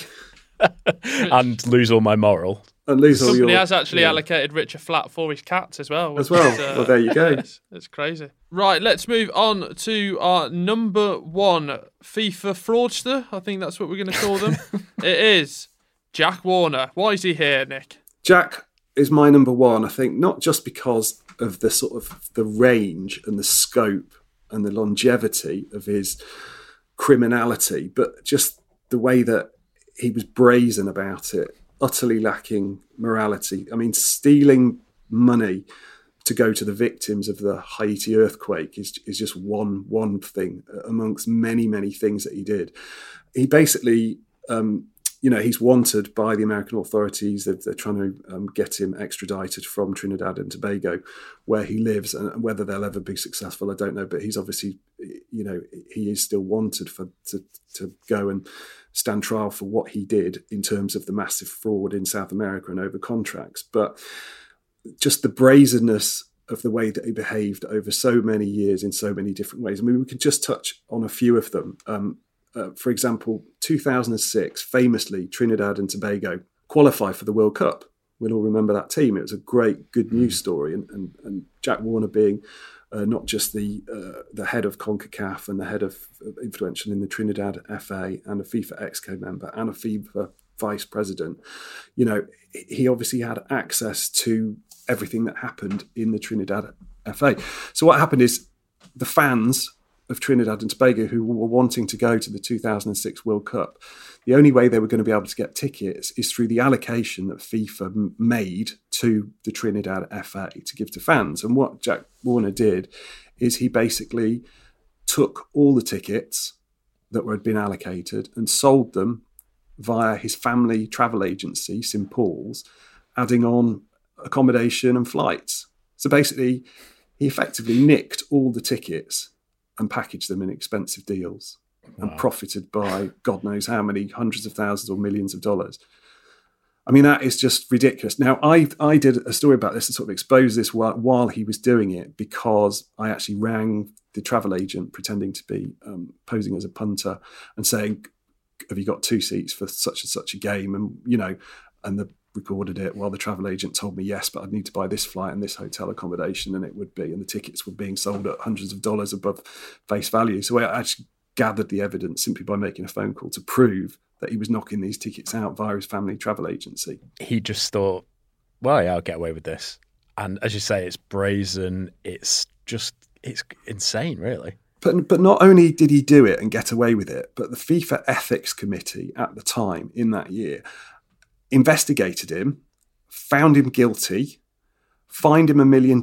And lose all my moral. And lose all your... Somebody has actually allocated Rich a flat for his cats as well. Well, there you go. It's crazy. Right, let's move on to our number one FIFA fraudster. I think that's what we're going to call them. It is Jack Warner. Why is he here, Nick? Jack is my number one, I think, not just because of the sort of the range and the scope and the longevity of his criminality, but just the way that he was brazen about it, utterly lacking morality. I mean, stealing money to go to the victims of the Haiti earthquake is just one thing amongst many, many things that he did. He basically, he's wanted by the American authorities. They're trying to get him extradited from Trinidad and Tobago, where he lives, and whether they'll ever be successful, I don't know. But he's obviously, he is still wanted to go and stand trial for what he did in terms of the massive fraud in South America and over contracts. But just the brazenness of the way that he behaved over so many years in so many different ways. I mean, we can just touch on a few of them. For example, 2006, famously, Trinidad and Tobago qualified for the World Cup. We'll all remember that team. It was a great, good news story. And Jack Warner being not just the head of CONCACAF and the head of influential in the Trinidad FA and a FIFA Exco member and a FIFA vice president, he obviously had access to everything that happened in the Trinidad FA. So what happened is the fans of Trinidad and Tobago who were wanting to go to the 2006 World Cup, the only way they were going to be able to get tickets is through the allocation that FIFA made to the Trinidad FA to give to fans. And what Jack Warner did is he basically took all the tickets that had been allocated and sold them via his family travel agency, St. Paul's, adding on accommodation and flights. So basically, he effectively nicked all the tickets and packaged them in expensive deals and profited by God knows how many hundreds of thousands or millions of dollars. I mean, that is just ridiculous. Now, I did a story about this to sort of expose this while he was doing it, because I actually rang the travel agent pretending to be posing as a punter and saying, have you got 2 seats for such and such a game? And the recorded it while the travel agent told me yes, but I'd need to buy this flight and this hotel accommodation, and it would be, and the tickets were being sold at hundreds of dollars above face value. So I actually gathered the evidence simply by making a phone call to prove that he was knocking these tickets out via his family travel agency. He just thought, well, yeah, I'll get away with this. And as you say, it's brazen. It's insane, really. But not only did he do it and get away with it, but the FIFA Ethics Committee at the time in that year investigated him, found him guilty, fined him $1 million,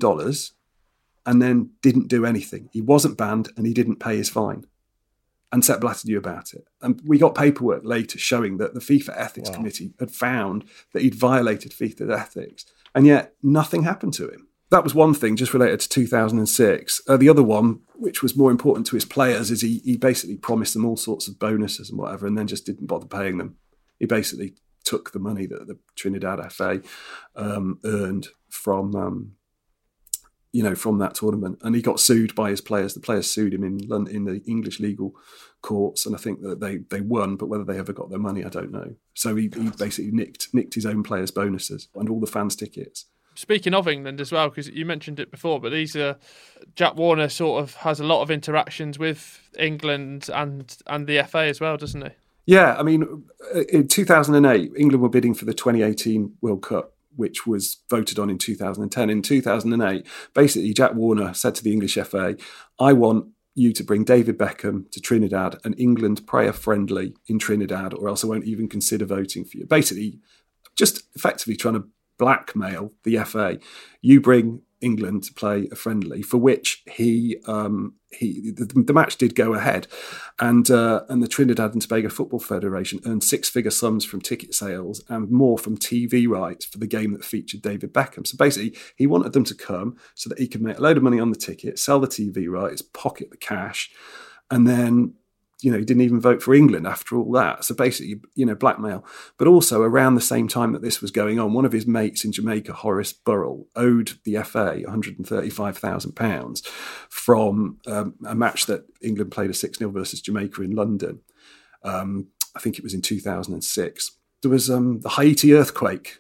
and then didn't do anything. He wasn't banned and he didn't pay his fine. And Sepp Blatter knew about it. And we got paperwork later showing that the FIFA Ethics Committee had found that he'd violated FIFA ethics, and yet nothing happened to him. That was one thing just related to 2006. The other one, which was more important to his players, is he basically promised them all sorts of bonuses and whatever, and then just didn't bother paying them. He basically took the money that the Trinidad FA earned from from that tournament, and he got sued by his players. The players sued him in the English legal courts, and I think that they won, but whether they ever got their money, I don't know. So he basically nicked his own players' bonuses and all the fans' tickets. Speaking of England as well, because you mentioned it before, but Jack Warner sort of has a lot of interactions with England and the FA as well, doesn't he? Yeah, I mean, in 2008, England were bidding for the 2018 World Cup, which was voted on in 2010. In 2008, basically, Jack Warner said to the English FA, I want you to bring David Beckham to Trinidad and England prayer friendly in Trinidad, or else I won't even consider voting for you. Basically, just effectively trying to blackmail the FA. You bring England to play a friendly, for which the match did go ahead, and the Trinidad and Tobago Football Federation earned six-figure sums from ticket sales and more from TV rights for the game that featured David Beckham. So basically, he wanted them to come so that he could make a load of money on the ticket, sell the TV rights, pocket the cash, and then he didn't even vote for England after all that. So basically, blackmail. But also around the same time that this was going on, one of his mates in Jamaica, Horace Burrell, owed the FA £135,000 from a match that England played a 6-0 versus Jamaica in London. I think it was in 2006. There was the Haiti earthquake,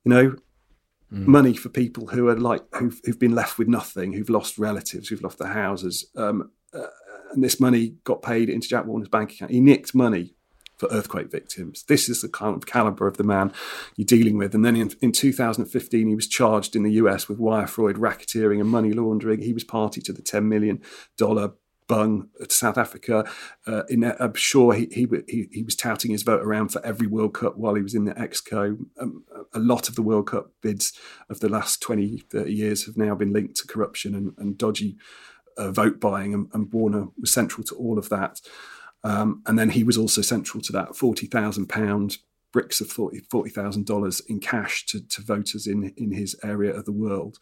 money for people who are who've been left with nothing, who've lost relatives, who've lost their houses. And this money got paid into Jack Warner's bank account. He nicked money for earthquake victims. This is the kind of calibre of the man you're dealing with. And then in 2015, he was charged in the US with wire fraud, racketeering and money laundering. He was party to the $10 million bung to South Africa. I'm sure he was touting his vote around for every World Cup while he was in the Exco. A lot of the World Cup bids of the last 20, 30 years have now been linked to corruption and dodgy vote buying, and Warner was central to all of that. And then he was also central to that £40,000 bricks of $40,000 in cash to voters in his area of the world.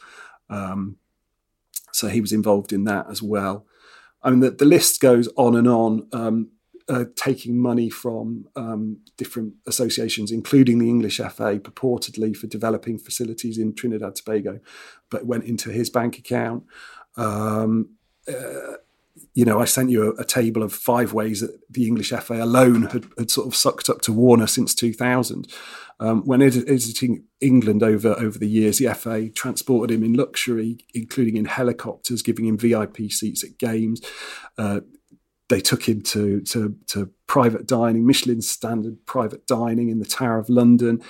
So he was involved in that as well. I mean, the list goes on and on, taking money from different associations, including the English FA, purportedly for developing facilities in Trinidad and Tobago, but went into his bank account. I sent you a table of 5 ways that the English FA alone had sort of sucked up to Warner since 2000. When visiting England over the years, the FA transported him in luxury, including in helicopters, giving him VIP seats at games. They took him to private dining, Michelin standard private dining in the Tower of London.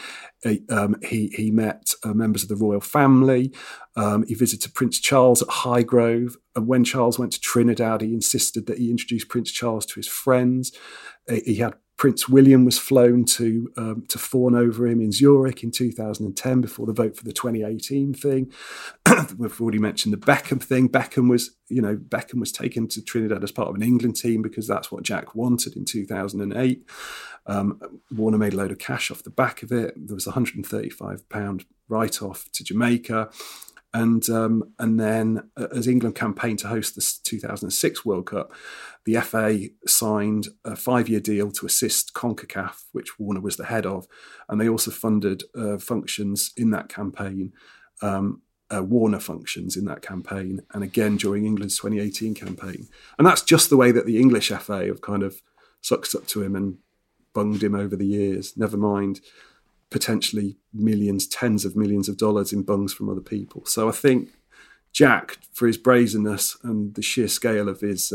He met members of the royal family. He visited Prince Charles at Highgrove. And when Charles went to Trinidad, he insisted that he introduced Prince Charles to his friends. He had Prince William was flown to fawn over him in Zurich in 2010 before the vote for the 2018 thing. We've already mentioned the Beckham thing. Beckham was taken to Trinidad as part of an England team because that's what Jack wanted in 2008. Warner made a load of cash off the back of it. There was a £135 write-off to Jamaica. And then as England campaigned to host the 2006 World Cup, the FA signed a 5-year deal to assist CONCACAF, which Warner was the head of. And they also funded functions in that campaign, Warner functions in that campaign, and again during England's 2018 campaign. And that's just the way that the English FA have kind of sucked up to him and bunged him over the years, never mind potentially millions, tens of millions of dollars in bungs from other people. So I think Jack, for his brazenness and the sheer scale of his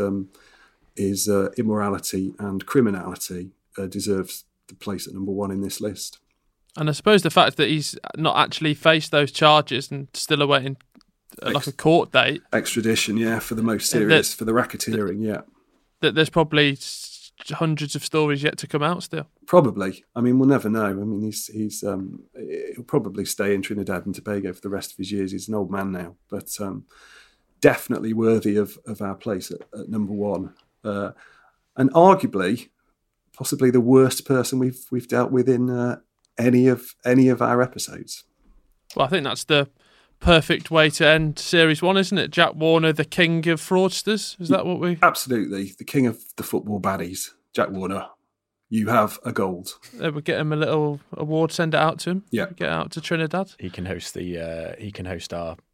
immorality and criminality, deserves the place at number 1 in this list. And I suppose the fact that he's not actually faced those charges and still awaiting like a court date. Extradition, yeah, for the most serious, for the racketeering, yeah. That there's probably hundreds of stories yet to come out still. Probably. I mean, we'll never know. I mean, he'll probably stay in Trinidad and Tobago for the rest of his years. He's an old man now, but definitely worthy of our place at number 1. And arguably, possibly the worst person we've dealt with in any of our episodes. Well, I think that's the perfect way to end Series 1, isn't it? Jack Warner, the king of fraudsters. Is that what we... Absolutely. The king of the football baddies. Jack Warner, you have a gold. We'll get him a little award, send it out to him. Yeah. Get out to Trinidad. He can host our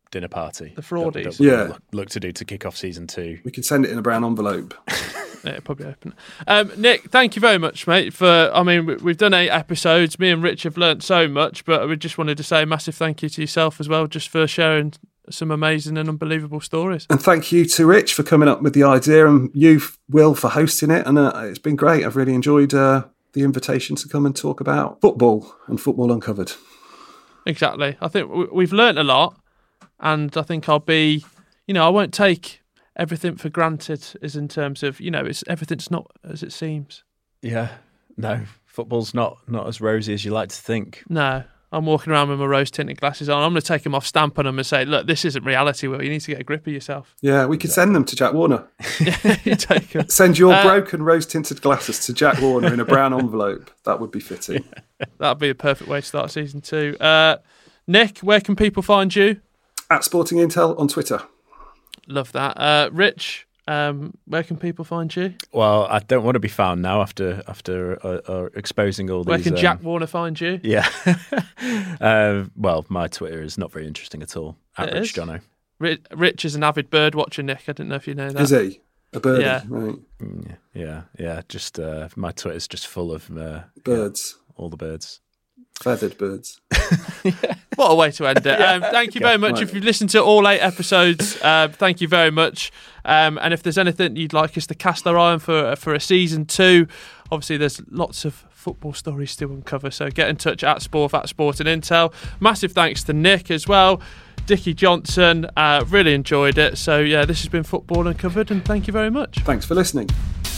dinner party. The fraudies. That we'll look to do to kick off season 2. We can send it in a brown envelope. Yeah, probably open. Nick, thank you very much, mate. We've done 8 episodes. Me and Rich have learnt so much, but we just wanted to say a massive thank you to yourself as well, just for sharing some amazing and unbelievable stories. And thank you to Rich for coming up with the idea, and you, Will, for hosting it. And it's been great. I've really enjoyed the invitation to come and talk about football and Football Uncovered. Exactly. I think we've learnt a lot, and I think I'll be, I won't take everything for granted, as in terms of, everything's not as it seems. Yeah, no, football's not as rosy as you like to think. No, I'm walking around with my rose-tinted glasses on. I'm going to take them off, stamp on them and say, look, this isn't reality, Will. You need to get a grip of yourself. Yeah, we could send them to Jack Warner. You take them. Send your broken rose-tinted glasses to Jack Warner in a brown envelope. That would be fitting. That would be a perfect way to start season 2. Nick, where can people find you? At Sporting Intel on Twitter. Love that. Rich, where can people find you? Well, I don't want to be found now after exposing all these. Where can Jack Warner find you? Yeah. Well, my Twitter is not very interesting at all. At Rich Jono. Rich is an avid bird watcher, Nick. I didn't know if you know that. Is he? A birdie? Yeah. Right. Yeah. Just my Twitter's just full of birds. All the birds. Feathered birds. What a way to end it. Thank you very much. Right. If you've listened to all 8 episodes, thank you very much. And if there's anything you'd like us to cast our eye on for a season 2, obviously there's lots of football stories to uncover. So get in touch at Sporting Intel. Massive thanks to Nick as well. Dickie Johnson, really enjoyed it. So yeah, this has been Football Uncovered, and thank you very much. Thanks for listening.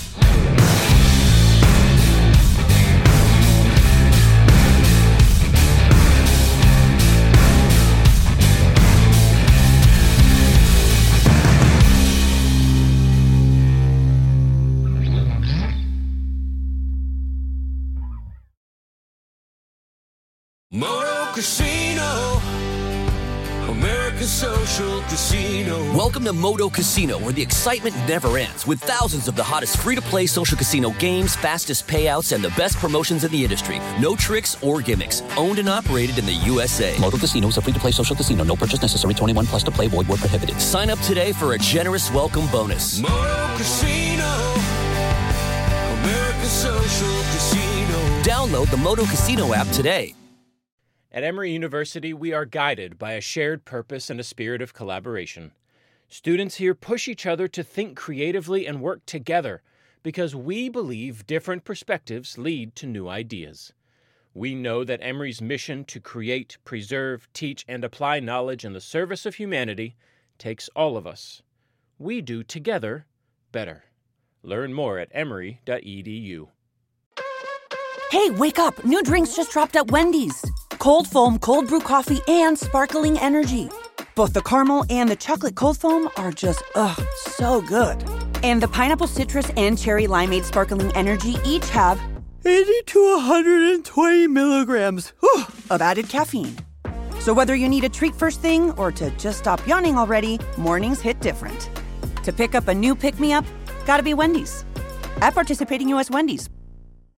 Moto Casino, America's social casino. Welcome to Moto Casino, where the excitement never ends, with thousands of the hottest free-to-play social casino games, fastest payouts, and the best promotions in the industry. No tricks or gimmicks. Owned and operated in the USA. Moto Casino is a free-to-play social casino. No purchase necessary. 21 plus to play. Void where prohibited. Sign up today for a generous welcome bonus. Moto Casino, America's social casino. Download the Moto Casino app today. At Emory University, we are guided by a shared purpose and a spirit of collaboration. Students here push each other to think creatively and work together because we believe different perspectives lead to new ideas. We know that Emory's mission to create, preserve, teach, and apply knowledge in the service of humanity takes all of us. We do together better. Learn more at emory.edu. Hey, wake up! New drinks just dropped at Wendy's. Cold foam, cold brew coffee, and sparkling energy. Both the caramel and the chocolate cold foam are just, so good. And the pineapple citrus and cherry limeade sparkling energy each have 80 to 120 milligrams of added caffeine. So whether you need a treat first thing or to just stop yawning already, mornings hit different. To pick up a new pick-me-up, gotta be Wendy's. At participating U.S. Wendy's.